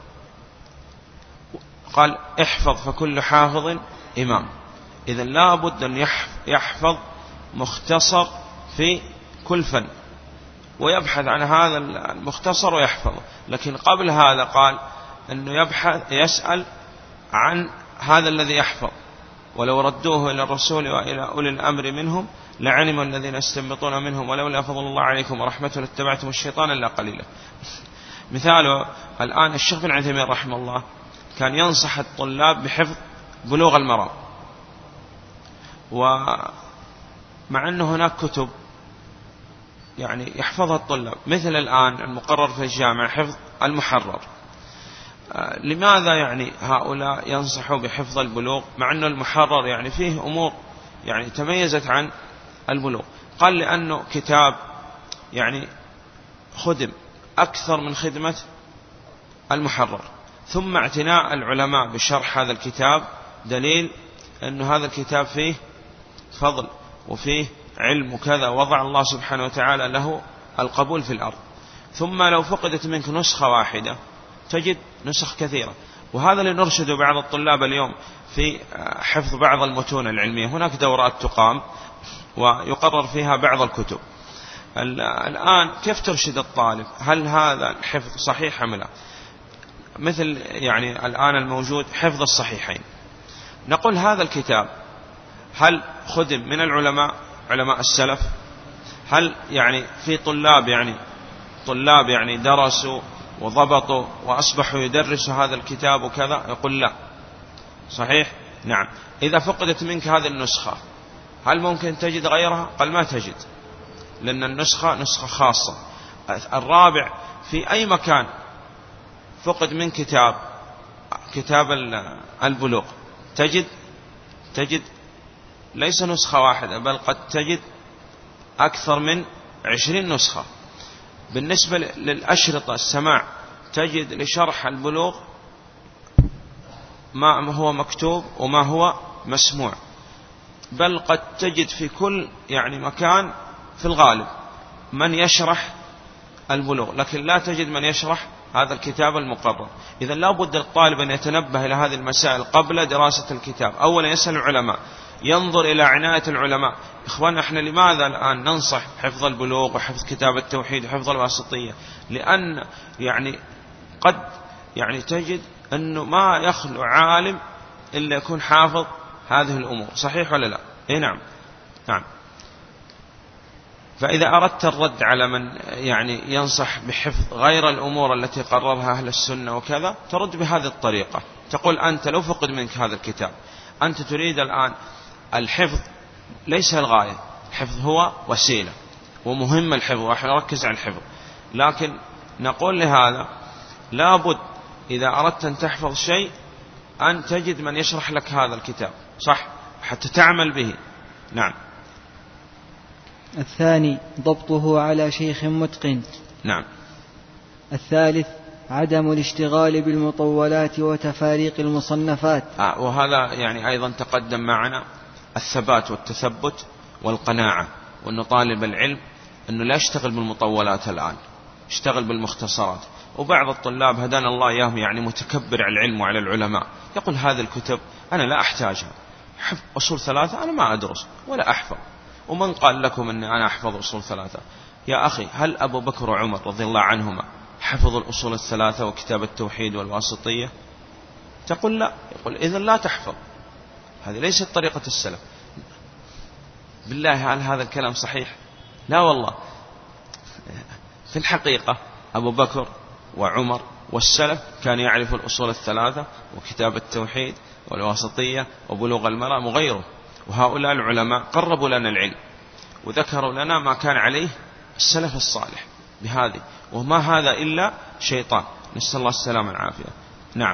قال: احفظ فكل حافظ إمام. إذن لا بد أن يحفظ مختصر في كل فن ويبحث عن هذا المختصر ويحفظه. لكن قبل هذا قال أنه يبحث يسأل عن هذا الذي يحفظ، ولو ردوه إلى الرسول وإلى أولي الأمر منهم لعلم الذين يستنبطون منهم ولولا فضل الله عليكم ورحمته لاتبعتم الشيطان إلا قليلا. مثاله الآن الشيخ بن عثيمين رحمه الله كان ينصح الطلاب بحفظ بلوغ المرام، ومع أنه هناك كتب يعني يحفظها الطلاب، مثل الآن المقرر في الجامعة حفظ المحرر. لماذا يعني هؤلاء ينصحوا بحفظ البلوغ مع أن المحرر يعني فيه أمور يعني تميزت عن البلوغ؟ قال: لأنه كتاب يعني خدم أكثر من خدمة المحرر، ثم اعتناء العلماء بشرح هذا الكتاب دليل أن هذا الكتاب فيه فضل وفيه علم وكذا، وضع الله سبحانه وتعالى له القبول في الأرض. ثم لو فقدت منك نسخة واحدة تجد نسخ كثيرة. وهذا اللي نرشد بعض الطلاب اليوم في حفظ بعض المتون العلمية. هناك دورات تقام ويقرر فيها بعض الكتب. الآن كيف ترشد الطالب؟ هل هذا الحفظ صحيح أم لا؟ مثل يعني الآن الموجود حفظ الصحيحين، نقول هذا الكتاب هل خدم من العلماء علماء السلف؟ هل يعني في طلاب يعني طلاب يعني درسوا وضبطوا وأصبحوا يدرسوا هذا الكتاب وكذا؟ يقول لا. صحيح؟ نعم. إذا فقدت منك هذه النسخة هل ممكن تجد غيرها؟ قال ما تجد، لأن النسخة نسخة خاصة. الرابع، في أي مكان فقد من كتاب كتاب البلوغ تجد تجد ليس نسخة واحدة، بل قد تجد أكثر من عشرين نسخة. بالنسبة للأشرطة السماع تجد لشرح البلوغ ما هو مكتوب وما هو مسموع، بل قد تجد في كل يعني مكان في الغالب من يشرح البلوغ، لكن لا تجد من يشرح هذا الكتاب المقرر. إذا لا بد للطالب أن يتنبه إلى هذه المسائل قبل دراسة الكتاب. أولا يسأل العلماء، ينظر إلى عناية العلماء. إخواننا إحنا لماذا الآن ننصح حفظ البلوغ وحفظ كتاب التوحيد وحفظ الواسطية؟ لأن يعني قد يعني تجد أنه ما يخلو عالم إلا يكون حافظ هذه الأمور. صحيح ولا لا؟ إيه نعم نعم. فإذا أردت الرد على من يعني ينصح بحفظ غير الأمور التي قررها أهل السنة وكذا، ترد بهذه الطريقة. تقول أنت لو فقد منك هذا الكتاب، أنت تريد الآن الحفظ ليس الغاية، الحفظ هو وسيلة ومهم الحفظ، ونحن نركز على الحفظ، لكن نقول لهذا لابد إذا أردت أن تحفظ شيء أن تجد من يشرح لك هذا الكتاب صح حتى تعمل به. نعم. الثاني ضبطه على شيخ متقن. نعم. الثالث عدم الاشتغال بالمطولات وتفاريق المصنفات. آه وهذا يعني أيضا تقدم معنا الثبات والتثبت والقناعة، وأنه طالب العلم أنه لا يشتغل بالمطولات الآن، يشتغل بالمختصرات. وبعض الطلاب هدانا الله إياهم يعني متكبر على العلم وعلى العلماء، يقول هذه الكتب أنا لا أحتاجها، حفظ أصول ثلاثة أنا ما أدرس ولا أحفظ، ومن قال لكم أن أنا أحفظ أصول ثلاثة؟ يا أخي هل أبو بكر وعمر رضي الله عنهما حفظوا الأصول الثلاثة وكتاب التوحيد والواسطية؟ تقول لا. يقول إذن لا تحفظ، هذه ليست طريقة السلف. بالله هل هذا الكلام صحيح؟ لا والله. في الحقيقة أبو بكر وعمر والسلف كان يعرف الأصول الثلاثة وكتاب التوحيد والواسطية وبلوغ المرام وغيره، وهؤلاء العلماء قربوا لنا العلم وذكروا لنا ما كان عليه السلف الصالح بهذه، وما هذا إلا شيطان، نسأل الله السلامة والعافية. نعم.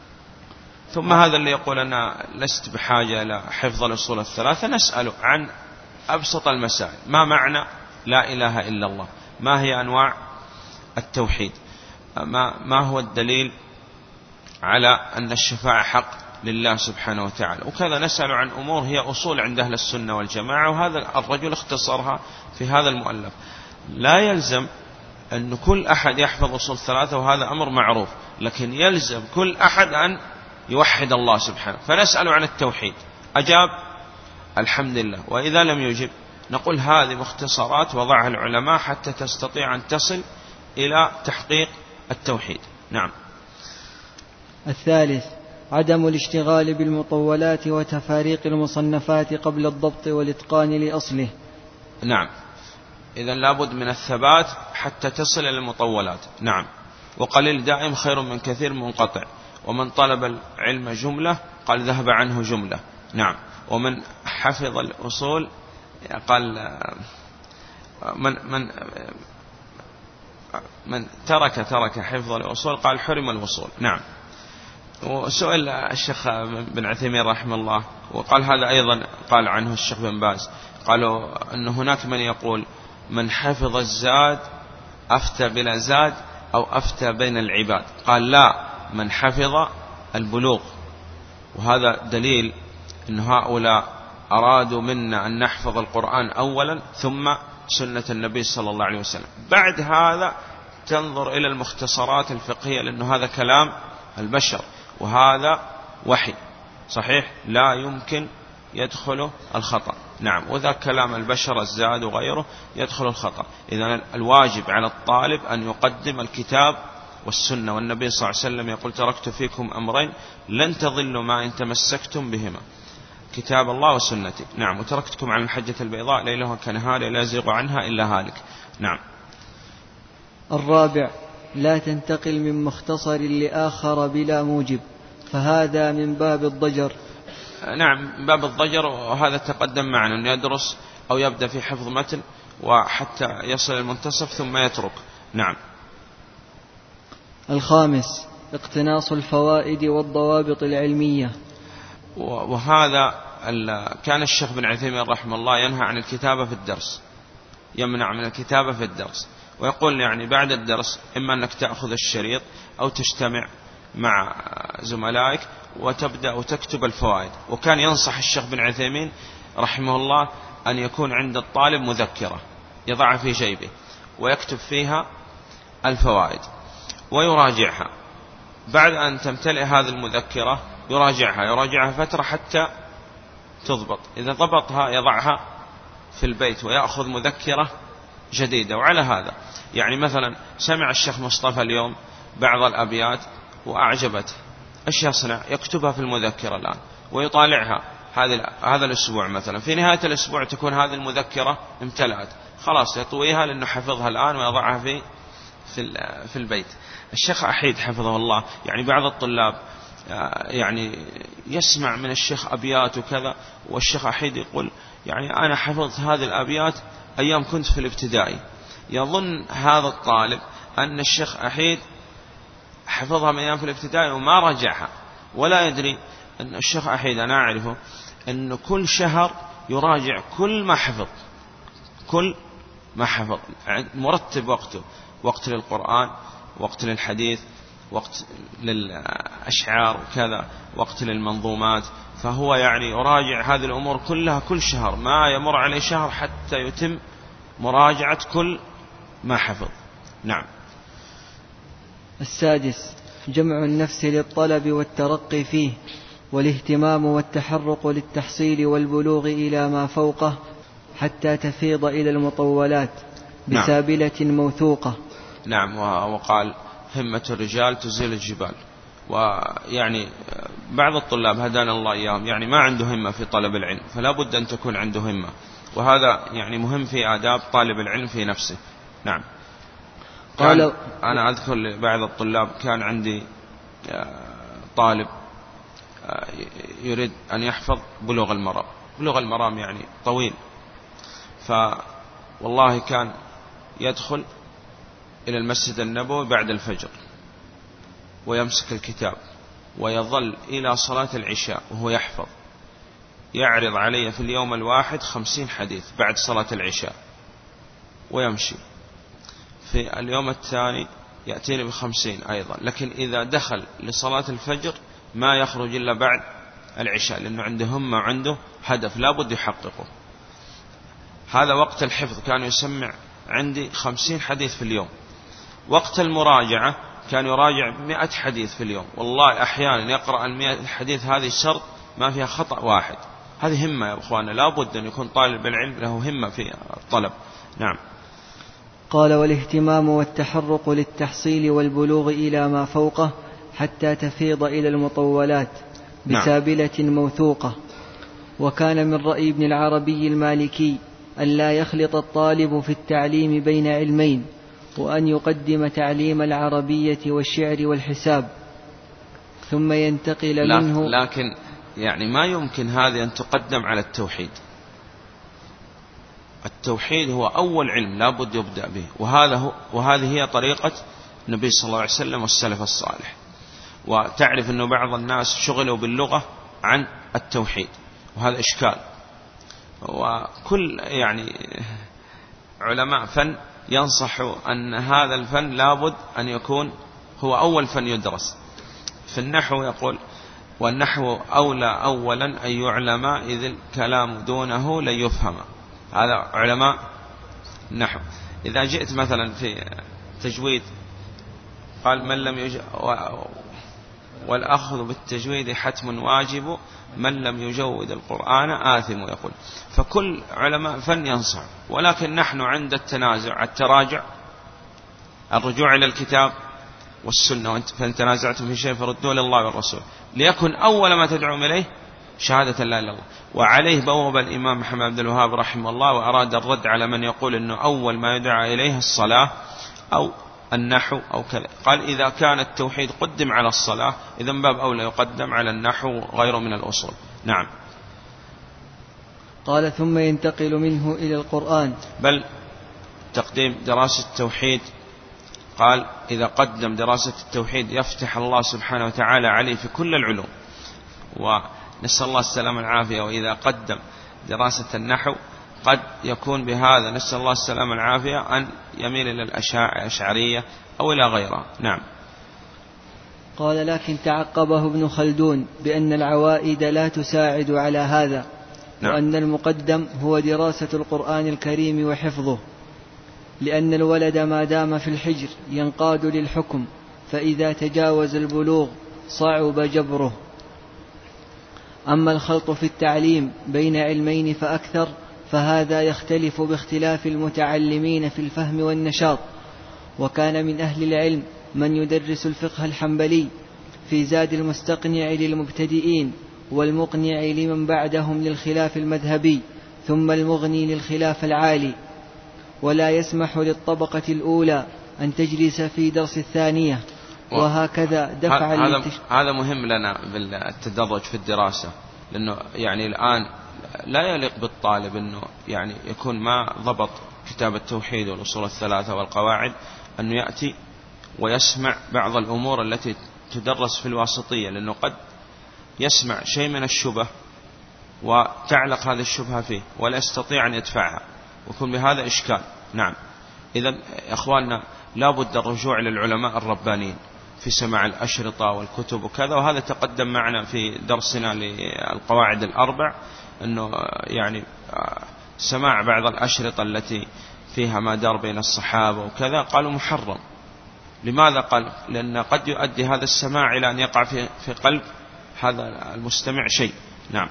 ثم هذا اللي يقول أنا لست بحاجة إلى حفظ الأصول الثلاثة، نسأله عن أبسط المسائل. ما معنى لا إله إلا الله؟ ما هي أنواع التوحيد؟ ما, ما هو الدليل على أن الشفاعة حق لله سبحانه وتعالى؟ وكذا نسأل عن أمور هي أصول عند أهل السنة والجماعة، وهذا الرجل اختصرها في هذا المؤلف. لا يلزم أن كل أحد يحفظ أصول ثلاثة، وهذا أمر معروف، لكن يلزم كل أحد أن يوحد الله سبحانه. فنسأل عن التوحيد، أجاب الحمد لله، وإذا لم يجب نقول هذه مختصرات وضعها العلماء حتى تستطيع أن تصل إلى تحقيق التوحيد. نعم. الثالث عدم الاشتغال بالمطولات وتفاريق المصنفات قبل الضبط والإتقان لأصله. نعم. إذن لابد من الثبات حتى تصل إلى المطولات. نعم. وقليل دائم خير من كثير منقطع، ومن طلب العلم جملة قال ذهب عنه جملة. نعم. ومن حفظ الأصول قال من من من ترك ترك حفظ الأصول قال حرم الوصول. نعم. وسئل الشيخ بن عثيمين رحمه الله وقال هذا أيضا قال عنه الشيخ بن باز، قالوا أن هناك من يقول من حفظ الزاد أفتى بلا زاد أو أفتى بين العباد. قال لا، من حفظ البلوغ. وهذا دليل أن هؤلاء أرادوا منا أن نحفظ القرآن أولا ثم سنة النبي صلى الله عليه وسلم. بعد هذا تنظر إلى المختصرات الفقهية، لأنه هذا كلام البشر وهذا وحي صحيح لا يمكن يدخل الخطأ. نعم، وذا كلام البشر الزاد وغيره يدخل الخطأ. إذن الواجب على الطالب أن يقدم الكتاب والسنة، والنبي صلى الله عليه وسلم يقول تركت فيكم أمرين لن تضلوا ما إن تمسكتم بهما، كتاب الله وسنتي. نعم، وتركتكم على المحجة البيضاء ليلها كنهارها لا يزيغ عنها إلا هالك. نعم. الرابع: لا تنتقل من مختصر لآخر بلا موجب، فهذا من باب الضجر. نعم، باب الضجر، وهذا تقدم معنا أن يدرس أو يبدأ في حفظ متن وحتى يصل المنتصف ثم يترك. نعم. الخامس: اقتناص الفوائد والضوابط العلمية. وهذا كان الشيخ بن عثيمين رحمه الله ينهى عن الكتابة في الدرس، يمنع من الكتابة في الدرس، ويقول يعني بعد الدرس إما أنك تأخذ الشريط أو تجتمع مع زملائك وتبدأ وتكتب الفوائد. وكان ينصح الشيخ بن عثيمين رحمه الله أن يكون عند الطالب مذكرة يضعها في جيبه ويكتب فيها الفوائد ويراجعها. بعد أن تمتلئ هذه المذكرة يراجعها يراجعها فترة حتى تضبط، إذا ضبطها يضعها في البيت ويأخذ مذكرة جديدة. وعلى هذا يعني مثلا سمع الشيخ مصطفى اليوم بعض الأبيات وأعجبته، إيش يصنع؟ يكتبها في المذكرة الآن ويطالعها هذا الأسبوع مثلا، في نهاية الأسبوع تكون هذه المذكرة امتلأت، خلاص يطويها لأنه حفظها الآن ويضعها في في البيت. الشيخ أحيد حفظه الله يعني بعض الطلاب يعني يسمع من الشيخ أبيات وكذا، والشيخ أحيد يقول يعني أنا حفظت هذه الأبيات أيام كنت في الابتدائي. يظن هذا الطالب أن الشيخ أحيد حفظها من أيام في الابتدائي وما رجعها، ولا يدري أن الشيخ أحيد أنا أعرفه أنه كل شهر يراجع كل ما حفظ، كل ما حفظ مرتب وقته، وقت للقرآن، وقت للحديث، وقت للأشعار وكذا، وقت للمنظومات. فهو يعني يراجع هذه الأمور كلها كل شهر، ما يمر عليه شهر حتى يتم مراجعة كل ما حفظ. نعم. السادس: جمع النفس للطلب والترقي فيه، والاهتمام والتحرق للتحصيل والبلوغ إلى ما فوقه حتى تفيض إلى المطولات بسابلة نعم. موثوقة. نعم. وقال همة الرجال تزيل الجبال. ويعني بعض الطلاب هدانا الله إياهم يعني ما عنده همة في طلب العلم، فلا بد أن تكون عنده همة، وهذا يعني مهم في آداب طالب العلم في نفسه. نعم. قال أنا أذكر لبعض الطلاب كان عندي طالب يريد أن يحفظ بلوغ المرام، بلوغ المرام يعني طويل، فوالله كان يدخل إلى المسجد النبوي بعد الفجر ويمسك الكتاب ويظل إلى صلاة العشاء وهو يحفظ، يعرض علي في اليوم الواحد خمسين حديث بعد صلاة العشاء ويمشي، في اليوم الثاني يأتيني بخمسين أيضا، لكن إذا دخل لصلاة الفجر ما يخرج إلا بعد العشاء، لأنه عنده همة وعنده هدف لا بد يحققه. هذا وقت الحفظ كان يسمع عندي خمسين حديث في اليوم. وقت المراجعة كان يراجع مئة حديث في اليوم، والله أحيانا يقرأ المئة حديث هذه شرط ما فيها خطأ واحد. هذه همة يا أخوانا، لا بد أن يكون طالب العلم له همة في الطلب. نعم. قال والاهتمام والتحرق للتحصيل والبلوغ إلى ما فوقه حتى تفيض إلى المطولات بسابلة نعم. موثوقة. وكان من رأي ابن العربي المالكي أن لا يخلط الطالب في التعليم بين علمين، وأن يقدم تعليم العربية والشعر والحساب ثم ينتقل منه. لكن يعني ما يمكن هذه أن تقدم على التوحيد. التوحيد هو أول علم لا بد يبدأ به، وهذا هو وهذه هي طريقة النبي صلى الله عليه وسلم والسلف الصالح. وتعرف أنه بعض الناس شغلوا باللغة عن التوحيد، وهذا إشكال. وكل يعني علماء فن ينصحوا أن هذا الفن لابد أن يكون هو أول فن يدرس. في النحو يقول والنحو أولى أولا أن يعلم إذ الكلام دونه لن يفهم. هذا علماء النحو. إذا جئت مثلا في تجويد قال من لم يج... والأخذ بالتجويد حتم واجب من لم يجود القرآن آثم يقول. فكل علماء فن ينصح، ولكن نحن عند التنازع التراجع الرجوع إلى الكتاب والسنة، فإن تنازعتم في شيء فردوه لله والرسول، ليكن أول ما تدعون إليه شهادة لا إله إلا الله. وعليه بوب الإمام محمد عبد الوهاب رحمه الله، وأراد الرد على من يقول أنه أول ما يدعى إليه الصلاة أو النحو أو كذا. قال إذا كان التوحيد قدم على الصلاة إذن باب أولى يقدم على النحو غيره من الأصول. نعم. قال ثم ينتقل منه إلى القرآن. بل تقديم دراسة التوحيد، قال إذا قدم دراسة التوحيد يفتح الله سبحانه وتعالى عليه في كل العلوم، ونسأل الله السلامة والعافية. وإذا قدم دراسة النحو قد يكون بهذا نسأل الله السلامة والعافية أن يميل إلى الأشعرية أو إلى غيرها. نعم. قال لكن تعقبه ابن خلدون بأن العوائد لا تساعد على هذا. نعم. وأن المقدم هو دراسة القرآن الكريم وحفظه، لأن الولد ما دام في الحجر ينقاد للحكم، فإذا تجاوز البلوغ صعب جبره. أما الخلط في التعليم بين علمين فأكثر فهذا يختلف باختلاف المتعلمين في الفهم والنشاط. وكان من أهل العلم من يدرس الفقه الحنبلي في زاد المستقنع للمبتدئين، والمقنع لمن بعدهم للخلاف المذهبي، ثم المغني للخلاف العالي، ولا يسمح للطبقة الأولى أن تجلس في درس الثانية، وهكذا دفع هذا هذا مهم لنا بالتدرج في الدراسة، لأنه يعني الآن لا يليق بالطالب أنه يعني يكون ما ضبط كتاب التوحيد والأصول الثلاثة والقواعد أنه يأتي ويسمع بعض الأمور التي تدرس في الواسطية، لأنه قد يسمع شيء من الشبه وتعلق هذه الشبهة فيه ولا يستطيع أن يدفعها، ويكون بهذا إشكال. نعم. إذن أخواننا لابد الرجوع للعلماء الربانيين في سماع الأشرطة والكتب وكذا، وهذا تقدم معنا في درسنا للقواعد الأربع أنه يعني سماع بعض الأشرطة التي فيها ما دار بين الصحابة وكذا قالوا محرم. لماذا؟ قال لأن قد يؤدي هذا السماع إلى أن يقع في في قلب هذا المستمع شيء. نعم.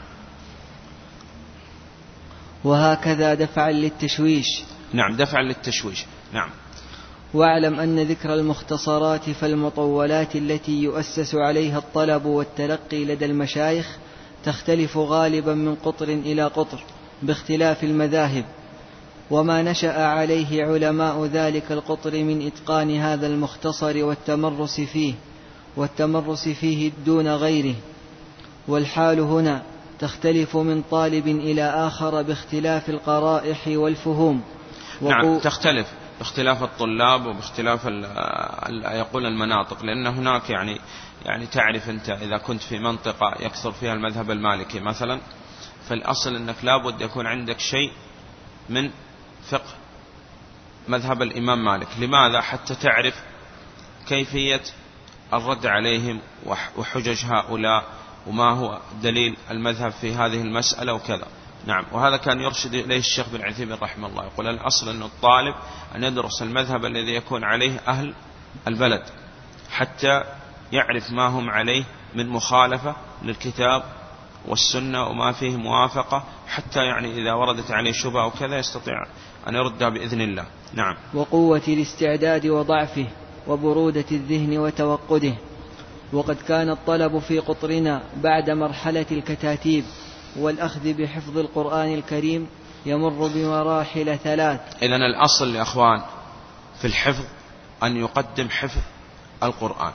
وهكذا دفعا للتشويش. نعم، دفعا للتشويش. نعم. واعلم أن ذكر المختصرات فالمطولات التي يؤسس عليها الطلب والتلقي لدى المشايخ تختلف غالبا من قطر إلى قطر باختلاف المذاهب، وما نشأ عليه علماء ذلك القطر من إتقان هذا المختصر والتمرس فيه والتمرس فيه دون غيره. والحال هنا تختلف من طالب إلى آخر باختلاف القرائح والفهوم. نعم، تختلف باختلاف الطلاب وباختلاف يقول المناطق، لأن هناك يعني يعني تعرف أنت إذا كنت في منطقة يكثر فيها المذهب المالكي مثلا، فالأصل أنك لابد يكون عندك شيء من فقه مذهب الإمام مالك. لماذا؟ حتى تعرف كيفية الرد عليهم وحجج هؤلاء وما هو دليل المذهب في هذه المسألة وكذا. نعم. وهذا كان يرشد إليه الشيخ بن عثيمين رحمه الله، يقول الأصل أن الطالب أن يدرس المذهب الذي يكون عليه أهل البلد حتى يعرف ما هم عليه من مخالفة للكتاب والسنة وما فيه موافقة، حتى يعني إذا وردت عليه شبهة وكذا يستطيع أن يردها بإذن الله. نعم. وقوة الاستعداد وضعفه وبرودة الذهن وتوقده. وقد كان الطلب في قطرنا بعد مرحلة الكتاتيب والأخذ بحفظ القرآن الكريم يمر بمراحل ثلاث. إذن الأصل يا أخوان في الحفظ أن يقدم حفظ القرآن،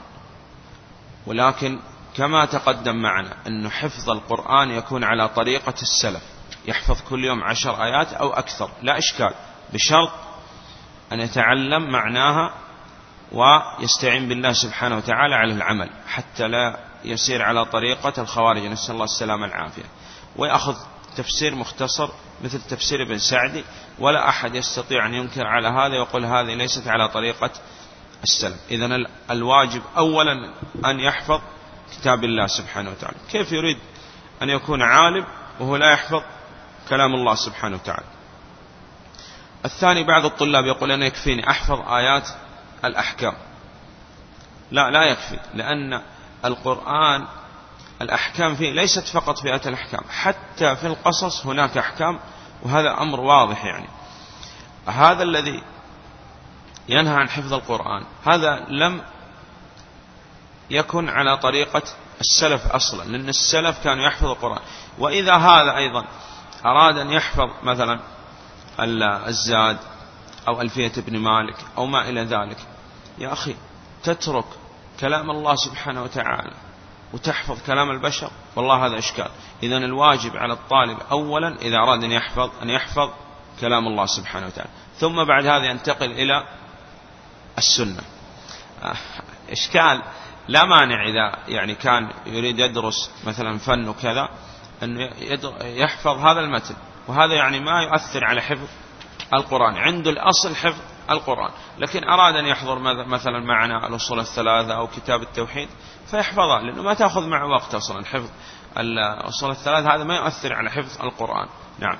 ولكن كما تقدم معنا أن حفظ القرآن يكون على طريقة السلف، يحفظ كل يوم عشر آيات أو أكثر لا إشكال، بشرط أن يتعلم معناها ويستعين بالله سبحانه وتعالى على العمل، حتى لا يسير على طريقة الخوارج نسأل الله السلامة العافية، ويأخذ تفسير مختصر مثل تفسير ابن سعدي، ولا أحد يستطيع أن ينكر على هذا ويقول هذه ليست على طريقة السلف. إذن الواجب أولا أن يحفظ كتاب الله سبحانه وتعالى. كيف يريد أن يكون عالم وهو لا يحفظ كلام الله سبحانه وتعالى؟ الثاني بعض الطلاب يقول أنا يكفيني أحفظ آيات الأحكام. لا لا يكفي، لأن القرآن الأحكام فيه ليست فقط في آيات الأحكام، حتى في القصص هناك أحكام، وهذا أمر واضح. يعني هذا الذي ينهى عن حفظ القرآن هذا لم يكن على طريقة السلف أصلا، لأن السلف كانوا يحفظ القرآن. وإذا هذا أيضا أراد أن يحفظ مثلا الزاد أو ألفية ابن مالك أو ما إلى ذلك، يا أخي تترك كلام الله سبحانه وتعالى وتحفظ كلام البشر، والله هذا إشكال. إذن الواجب على الطالب أولا إذا أراد أن يحفظ أن يحفظ كلام الله سبحانه وتعالى، ثم بعد هذا ينتقل إلى السنة. إشكال لا مانع إذا يعني كان يريد يدرس مثلا فن وكذا أن يحفظ هذا المتن، وهذا يعني ما يؤثر على حفظ القرآن، عنده الأصل حفظ القرآن. لكن أراد أن يحضر مثلا معنا الأصول الثلاثة أو كتاب التوحيد فيحفظها، لأنه ما تأخذ معه وقت أصلا حفظ الأصول الثلاثة، هذا ما يؤثر على حفظ القرآن. نعم.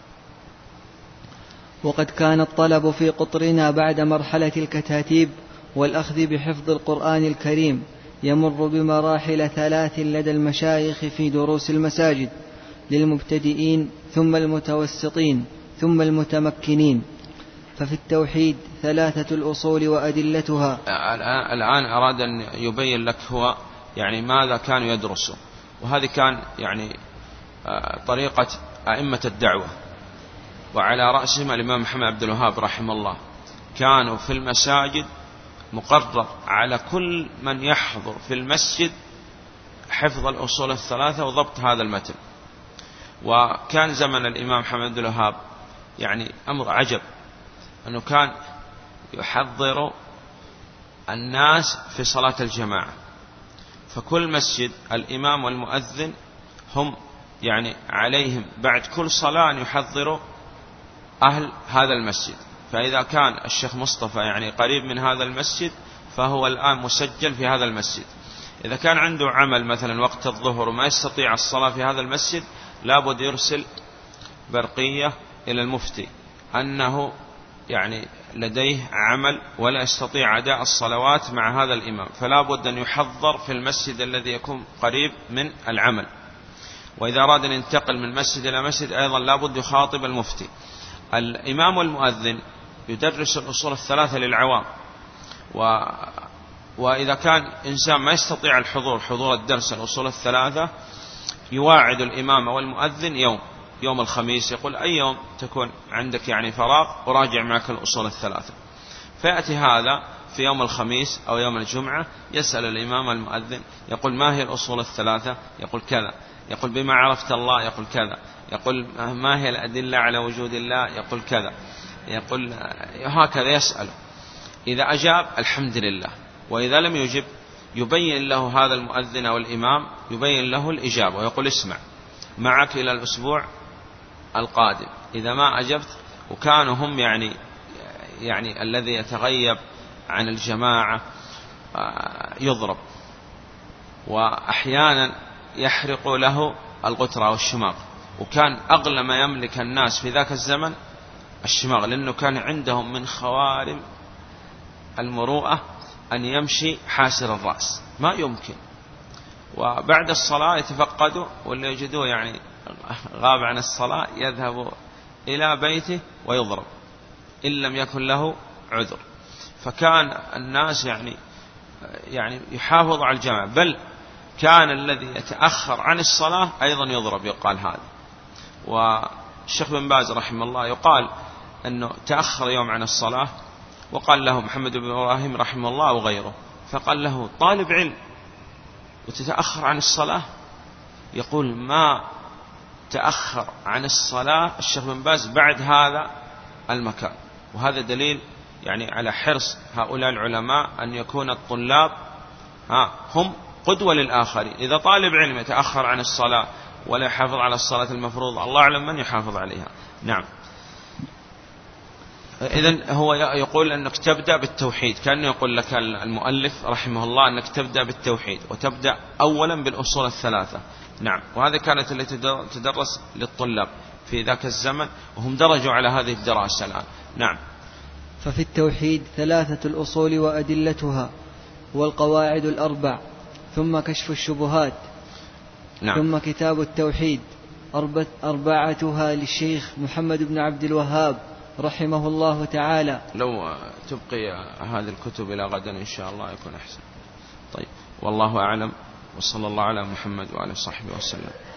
وقد كان الطلب في قطرنا بعد مرحلة الكتاتيب والأخذ بحفظ القرآن الكريم يمر بمراحل ثلاث لدى المشايخ في دروس المساجد للمبتدئين ثم المتوسطين ثم المتمكنين. ففي التوحيد ثلاثة الأصول وأدلتها. الآن أراد أن يبين لك هو يعني ماذا كانوا يدرسوا، وهذه كان يعني طريقة أئمة الدعوة، وعلى رأسهم الإمام محمد عبد الوهاب رحمه الله. كانوا في المساجد مقرر على كل من يحضر في المسجد حفظ الأصول الثلاثة وضبط هذا المتن. وكان زمن الإمام محمد عبد الوهاب يعني أمر عجب، أنه كان يحضر الناس في صلاة الجماعة، فكل مسجد الإمام والمؤذن هم يعني عليهم بعد كل صلاة أن يحضروا أهل هذا المسجد. فإذا كان الشيخ مصطفى يعني قريب من هذا المسجد فهو الآن مسجل في هذا المسجد. إذا كان عنده عمل مثلا وقت الظهر وما يستطيع الصلاة في هذا المسجد لابد يرسل برقية إلى المفتي أنه يعني لديه عمل ولا يستطيع أداء الصلوات مع هذا الإمام، فلا بد أن يحضر في المسجد الذي يكون قريب من العمل. وإذا أراد أن ينتقل من مسجد إلى مسجد أيضا لا بد يخاطب المفتي. الإمام والمؤذن يدرس الأصول الثلاثة للعوام، و... وإذا كان إنسان ما يستطيع الحضور حضور الدرس الأصول الثلاثة يواعد الإمام والمؤذن يوم يوم الخميس، يقول أي يوم تكون عندك يعني فراغ وراجع معك الأصول الثلاثة. فيأتي هذا في يوم الخميس أو يوم الجمعة يسأل الإمام المؤذن يقول ما هي الأصول الثلاثة؟ يقول كذا. يقول بما عرفت الله؟ يقول كذا. يقول ما هي الأدلة على وجود الله؟ يقول كذا. يقول هكذا يسأله. إذا أجاب الحمد لله، وإذا لم يجب يبين له هذا المؤذن أو الإمام يبين له الإجابة ويقول اسمع معك إلى الأسبوع القادم. إذا ما أجبت، وكانوا هم يعني يعني الذي يتغيب عن الجماعة يضرب، وأحيانا يحرق له القطرة والشماغ. وكان أغلى ما يملك الناس في ذاك الزمن الشماغ، لأنه كان عندهم من خوارم المروءة أن يمشي حاسر الرأس، ما يمكن. وبعد الصلاة يتفقدوا، واللي يجدوه يعني غاب عن الصلاة يذهب إلى بيته ويضرب إن لم يكن له عذر. فكان الناس يعني يعني يحافظ على الجماعة، بل كان الذي يتأخر عن الصلاة أيضا يضرب يقال هذا. والشيخ بن باز رحمه الله يقال أنه تأخر يوم عن الصلاة وقال له محمد بن إبراهيم رحمه الله وغيره، فقال له طالب علم وتتأخر عن الصلاة؟ يقول ما تأخر عن الصلاة الشيخ بن باز بعد هذا المكان. وهذا دليل يعني على حرص هؤلاء العلماء أن يكون الطلاب ها هم قدوة للآخرين. إذا طالب علم يتأخر عن الصلاة ولا يحافظ على الصلاة المفروضة، الله أعلم من يحافظ عليها. نعم. إذن هو يقول أنك تبدأ بالتوحيد، كأنه يقول لك المؤلف رحمه الله أنك تبدأ بالتوحيد وتبدأ أولا بالأصول الثلاثة. نعم. وهذه كانت التي تدرس للطلاب في ذاك الزمن وهم درجوا على هذه الدراسة الآن. نعم. ففي التوحيد ثلاثة الأصول وأدلتها والقواعد الأربع، ثم كشف الشبهات. نعم. ثم كتاب التوحيد أربعتها للشيخ محمد بن عبد الوهاب رحمه الله تعالى. لو تبقي هذه الكتب إلى غدا إن شاء الله يكون أحسن. طيب، والله أعلم، وصلى الله على محمد وعلى صحبه وسلم.